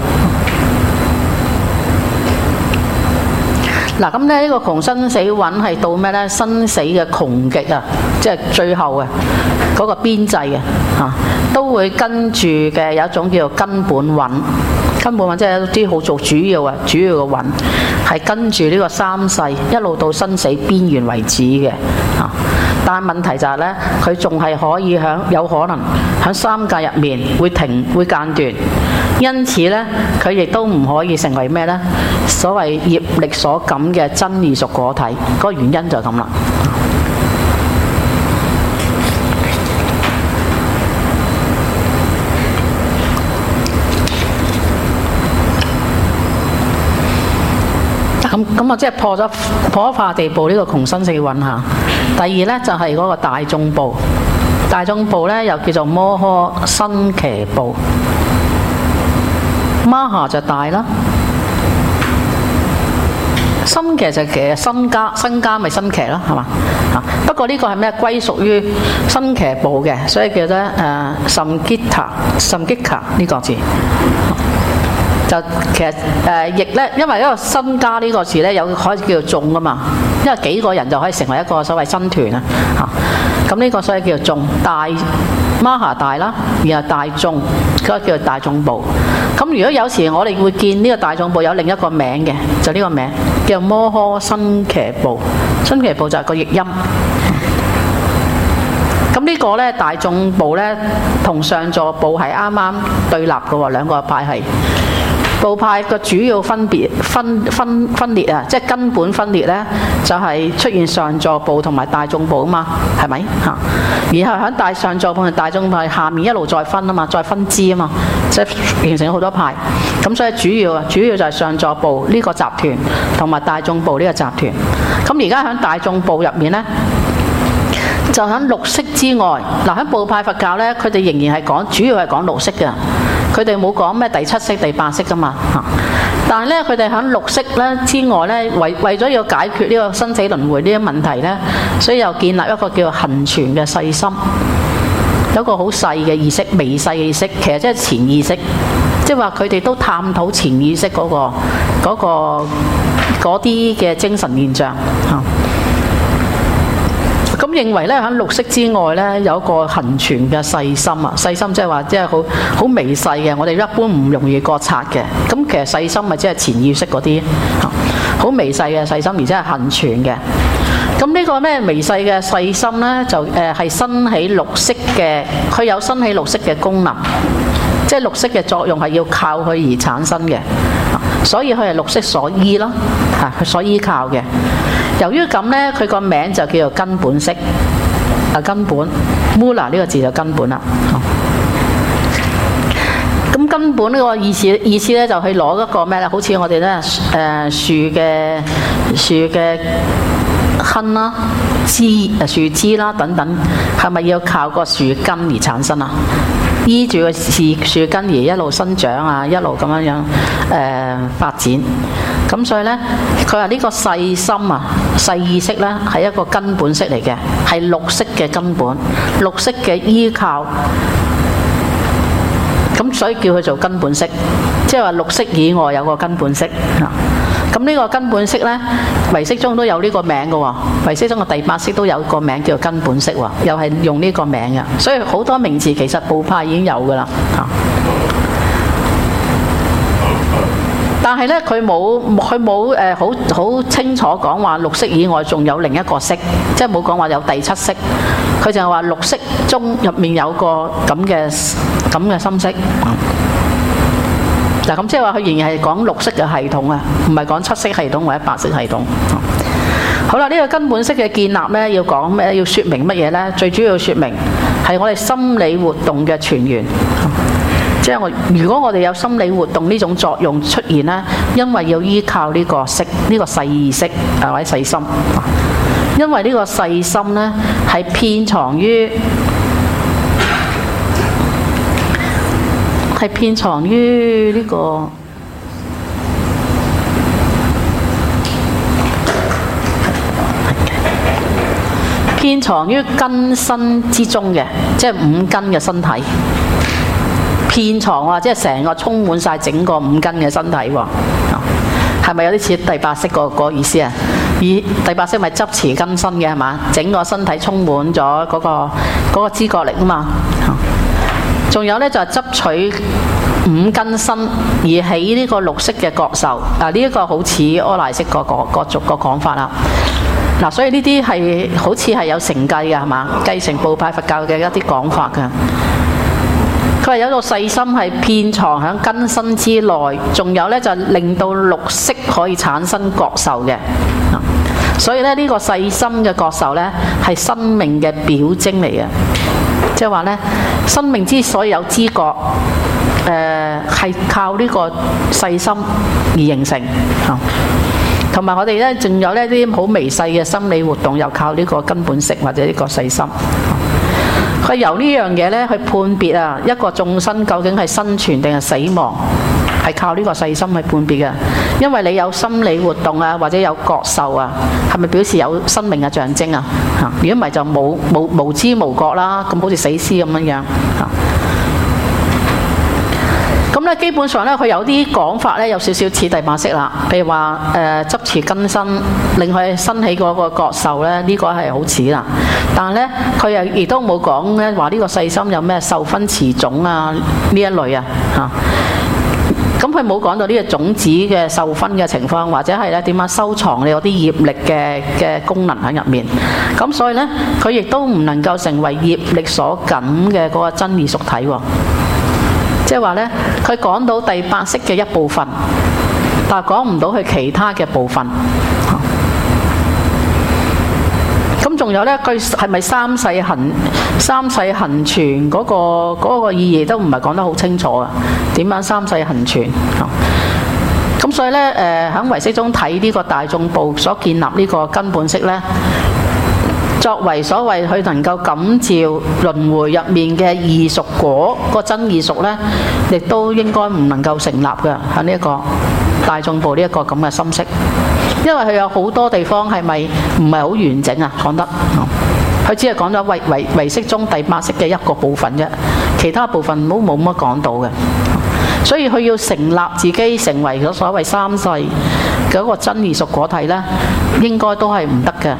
嗱，咁咧呢個窮生死蘊係到咩咧？生死嘅窮極啊，即係最後嘅嗰個邊際啊，嚇都會跟住嘅有一種叫做根本蘊。根本蘊即係一啲好做主要啊，主要嘅蘊係跟住呢個三世一路到生死邊緣為止嘅，嚇。但係問題就係咧，佢仲係可以響有可能響三界入面會停會間斷，因此咧佢亦都唔可以成為咩咧？所謂業力所感嘅真異熟果體，嗰個原因就係咁啦。咁咁啊，即係破咗破咗化地部呢個窮生死蘊嚇。第二咧就係、是、嗰個大眾部，大眾部咧又叫做摩訶身騎部。Maha 就大啦，身騎就騎身家，身家咪身騎咯，係嘛啊？不過呢個係咩？歸屬於身騎部嘅，所以叫做誒 Samgita Samgita 呢個字。就其實誒譯咧，因為呢個身家呢個字咧有可以叫做眾啊嘛， 因為幾個人就可以成為一個所謂僧團啊嚇。咁呢個所以叫做眾大，Maha大啦，然後大眾，嗰個叫做大眾部。咁如果有時我哋會見呢個大眾部有另一個名嘅，就呢個名叫摩訶僧伽部，僧伽部就係個譯音。咁呢個咧大眾部咧同上座部係啱啱對立嘅喎，兩個派係部派個主要分別分分分裂啊，即係根本分裂咧就係、是、出現上座部同埋大眾部啊嘛，係咪嚇？然後喺大上座部同大眾部下面一路再分啊嘛，再分支啊嘛，即係形成好多派。咁所以主要啊，主要就係上座部呢個集團同埋大眾部呢個集團。咁而家喺大眾部入面咧，就喺六識之外，嗱喺部派佛教咧，佢哋仍然係講，主要係講六識嘅，佢哋冇講咩第七識、第八識噶嘛嚇。但係咧，佢哋喺六識咧之外咧，為為咗要解決呢個生死輪迴呢啲問題咧，所以又建立一個叫恆存嘅細心，有一個好細嘅意識、微細嘅意識，其實即係潛意識，即係話佢哋都探討潛意識嗰個嗰個嗰啲嘅精神現象嚇。咁認為咧喺六識之外咧有一個恆存嘅細心啊，細心即係話即係好好微細嘅，我哋一般唔容易覺察嘅。咁其實細心咪即係潛意識嗰啲，好微細嘅細心，而且係恆存嘅。咁呢個咩微細嘅細心咧，就誒係生起六識嘅，佢有生起六識嘅功能，即係六識嘅作用係要靠佢而產生嘅，所以佢係六識所依咯，嚇佢所依靠嘅。由於咁咧，佢個名就叫做根本識，啊根本 Mula 呢個字就根本啦。咁根本呢個意思意思咧，就去攞一個咩咧？好似我哋咧誒樹嘅樹嘅根啦、枝誒樹枝啦等等，係咪要靠個樹根而產生啊？依住個樹樹根而一路生長啊，一路咁樣樣誒、呃、發展。咁所以咧，佢話呢個細心啊、細意識咧，係一個根本識嚟嘅，係六識嘅根本，六識嘅依靠。咁所以叫佢做根本識，即係話六識以外有個根本識啊。咁呢個根本識咧，唯識中都有呢個名嘅喎，唯識中嘅第八識都有個名叫做根本識喎，又係用呢個名嘅。所以好多名詞其實部派已經有㗎啦嚇。但係咧，佢冇佢冇誒好好清楚講話六識以外仲有另一個識，即係冇講話有第七識。佢就係話六識中入面有個咁嘅咁嘅心識。嗱咁即係話佢仍然係講六識嘅系統啊，唔係講七識系統或者八識系統。好啦，呢個根本識嘅建立咧，要講咩？要説明乜嘢咧？最主要説明係我哋心理活動嘅泉源。即係我，如果我哋有心理活動呢種作用出現咧，因為要依靠呢個識，呢個細意識啊或者細心，因為呢個細心咧係遍藏於係遍藏於呢個遍藏於根身之中嘅，即係五根嘅身體。遍藏啊，即係成個充滿晒整個五根嘅身體喎，係咪有啲似第八識個個意思啊？以第八識咪執持根身嘅係嘛？整個身體充滿咗嗰個嗰個知覺力啊嘛。仲有咧就係執取五根身而起呢個六識嘅覺受啊！呢一個好似阿賴式個個個族個講法啦。嗱，所以呢啲係好似係有承繼嘅係嘛？繼承部派佛教嘅一啲講法嘅。佢話有個細心係遍藏喺根身之內，仲有咧就令到六識可以產生覺受嘅。所以咧呢個細心嘅覺受咧係生命嘅表徵嚟嘅，即係話咧生命之所以有知覺，誒、呃、係靠呢個細心而形成。同埋我哋咧仲有呢啲好微細嘅心理活動，又靠呢個根本識或者呢個細心。佢由呢樣嘢咧去判別啊，一個眾生究竟係生存定係死亡，係靠呢個細心去判別嘅。因為你有心理活動啊，或者有覺受啊，係咪表示有生命嘅象徵啊？嚇！如果唔係就冇冇無知無覺啦，咁好似死屍咁樣樣嚇。 咁咧基本上咧，佢有啲講法咧，有少少似第八識啦。譬如話誒、呃、執持根身，令佢生起嗰個覺受咧，呢、這個係好似啦。但係咧，佢又亦都冇講咧話呢個細心有咩受分持種啊呢一類啊嚇。咁佢冇講到呢個種子嘅受分嘅情況，或者係咧點樣收藏你嗰啲業力嘅嘅功能喺入面。咁所以咧，佢亦都唔能夠成為業力所感嘅嗰個真異熟體喎。即係話咧，佢講到第八識嘅一部分，但係講唔到佢其他嘅部分。咁仲有咧，佢係咪三世行三世行存嗰個嗰個意義都唔係講得好清楚啊？點樣三世行存？咁所以咧，誒喺唯識中睇呢個大眾部所建立呢個根本識咧，作為所謂佢能夠感召輪迴入面嘅異熟果，個真異熟咧，亦都應該唔能夠成立嘅喺呢一個大眾部呢一個咁嘅心識。因為佢有好多地方係咪唔係好完整啊？講得，佢只係講咗唯唯唯識中第八識嘅一個部分啫，其他部分都冇乜講到嘅。所以佢要成立自己成為咗所謂三世嘅一個真異熟果體咧，應該都係唔得嘅。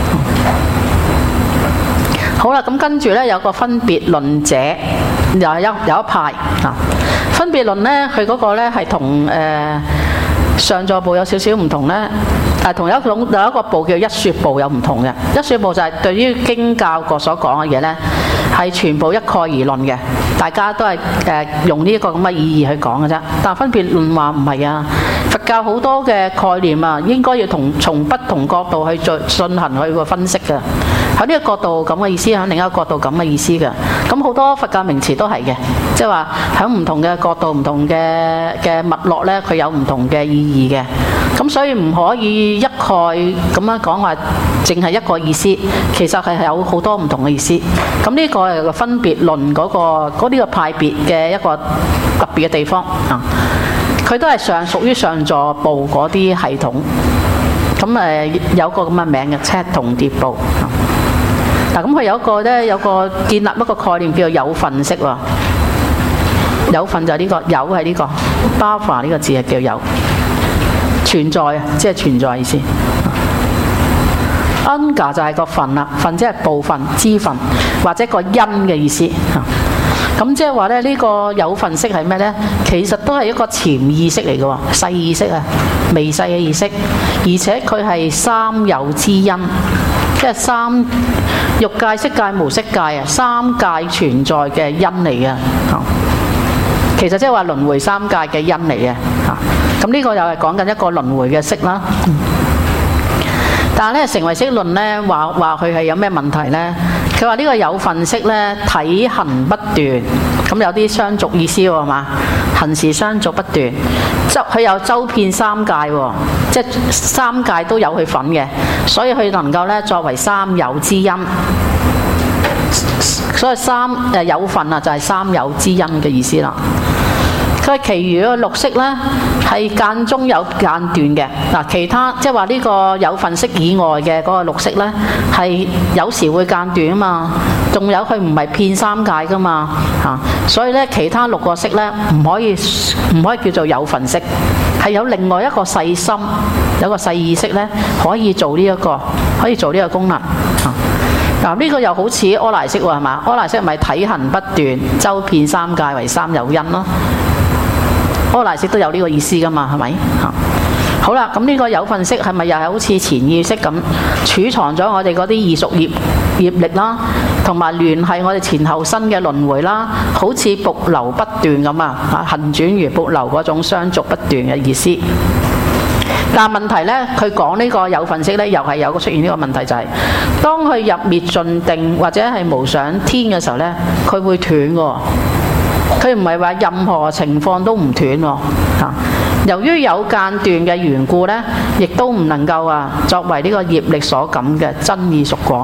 好啦，咁跟住咧有個分別論者，又係一有一派啊。分別論咧，佢嗰個咧係同誒上座部有少少唔同咧，誒同一種有一個部叫一說部有唔同嘅。一說部就係對於經教各所講嘅嘢咧，係全部一概而論嘅，大家都係誒、呃、用呢一個咁嘅意義去講嘅啫。但分別論話唔係啊，佛教好多嘅概念啊，應該要同從不同角度去進進行佢個分析嘅。喺呢個角度咁嘅意思，喺另一個角度咁嘅意思嘅。咁好多佛教名詞都係嘅，即係話喺唔同嘅角度、唔同嘅嘅脈絡咧，佢有唔同嘅意義嘅。咁所以唔可以一概咁樣講話，淨係一個意思，其實係有好多唔同嘅意思。咁呢個係個分別論嗰個嗰啲個派別嘅一個特別嘅地方啊。佢都係上屬於上座部嗰啲系統。咁誒有個咁嘅名嘅赤同碟部。嗱，咁佢有一個咧，有個建立一個概念叫做有分識喎。有分就係呢個，有係呢個，巴法呢個字係叫有存在啊，即係存在意思。Anga 就係個分啦，分即係部分、支分或者個因嘅意思。咁即係話咧，呢個有分識係咩咧？其實都係一個潛意識嚟嘅喎，細意識啊，微細嘅意識，而且佢係三有之因。即係三欲界、色界、無色界啊，三界存在嘅因嚟嘅。其實即係話輪迴三界嘅因嚟嘅。嚇，咁呢個又係講緊一個輪迴嘅識啦。但係咧，成唯識論咧話話佢係有咩問題咧？佢話呢個有分識咧，體行不斷，咁有啲相續意思喎嘛，行時相續不斷，周佢有周遍三界喎，即係三界都有佢份嘅，所以佢能夠咧作為三有之因，所以三誒有分啊就係三有之因嘅意思啦。佢其餘嘅六識咧係間中有間斷嘅。嗱，其他即係話呢個有分識以外嘅嗰個六識咧係有時會間斷啊嘛，仲有佢唔係遍三界噶嘛嚇，所以咧其他六個識咧唔可以唔可以叫做有分識，係有另外一個細心有個細意識咧可以做呢、這、一個可以做呢個功能嚇。嗱，呢個又好似阿賴識喎係嘛？阿賴識咪體行不斷，周遍三界為三有因咯。阿賴識都有呢個意思噶嘛，係咪？嚇，好啦，咁呢個有分識係咪又係好似潛意識咁儲藏咗我哋嗰啲異熟業業力啦，同埋聯繫我哋前後身嘅輪迴啦，好似瀑流不斷咁啊！嚇，行轉如瀑流嗰種相續不斷嘅意思。但係問題咧，佢講呢個有分識咧，又係有個出現呢個問題，就係、是、當佢入滅盡定或者係無上天嘅時候咧，佢會斷喎。佢唔係話任何情況都唔斷喎。嚇，由於有間斷嘅緣故咧，亦都唔能夠啊作為呢個業力所感嘅真異熟果。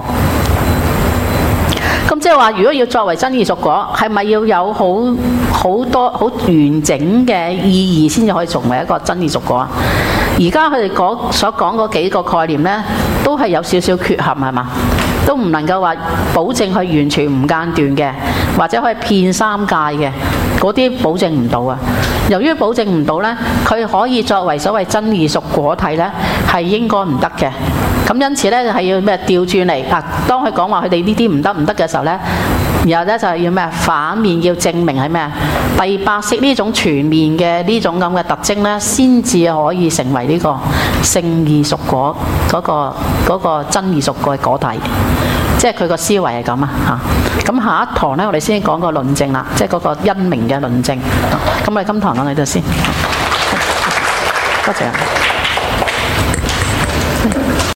咁即係話，如果要作為真異熟果，係咪要有好好多好完整嘅意義先至可以成為一個真異熟果啊？而家佢哋講所講嗰幾個概念呢，都係有少少缺陷，係嘛？都唔能夠話保證佢完全唔間斷嘅，或者可以遍三界嘅嗰嗰啲保證唔到啊。由於保證唔到呢，佢可以作為所謂真異熟果體呢，係應該唔得嘅。咁因此呢，係要咩調轉嚟啊？當佢講話佢哋呢啲唔得唔得嘅時候呢，然後呢就係要咩反面要證明係咩第八式呢種全面嘅呢種咁嘅特徵呢，先至可以成為呢個聖異熟果嗰、嗰個嗰、嗰個真異熟嘅果體。即係佢個思維係咁啊嚇。咁下一堂呢，我哋先講個論證啦，即係嗰個因明嘅論證。咁我哋今堂講到呢度先。多謝。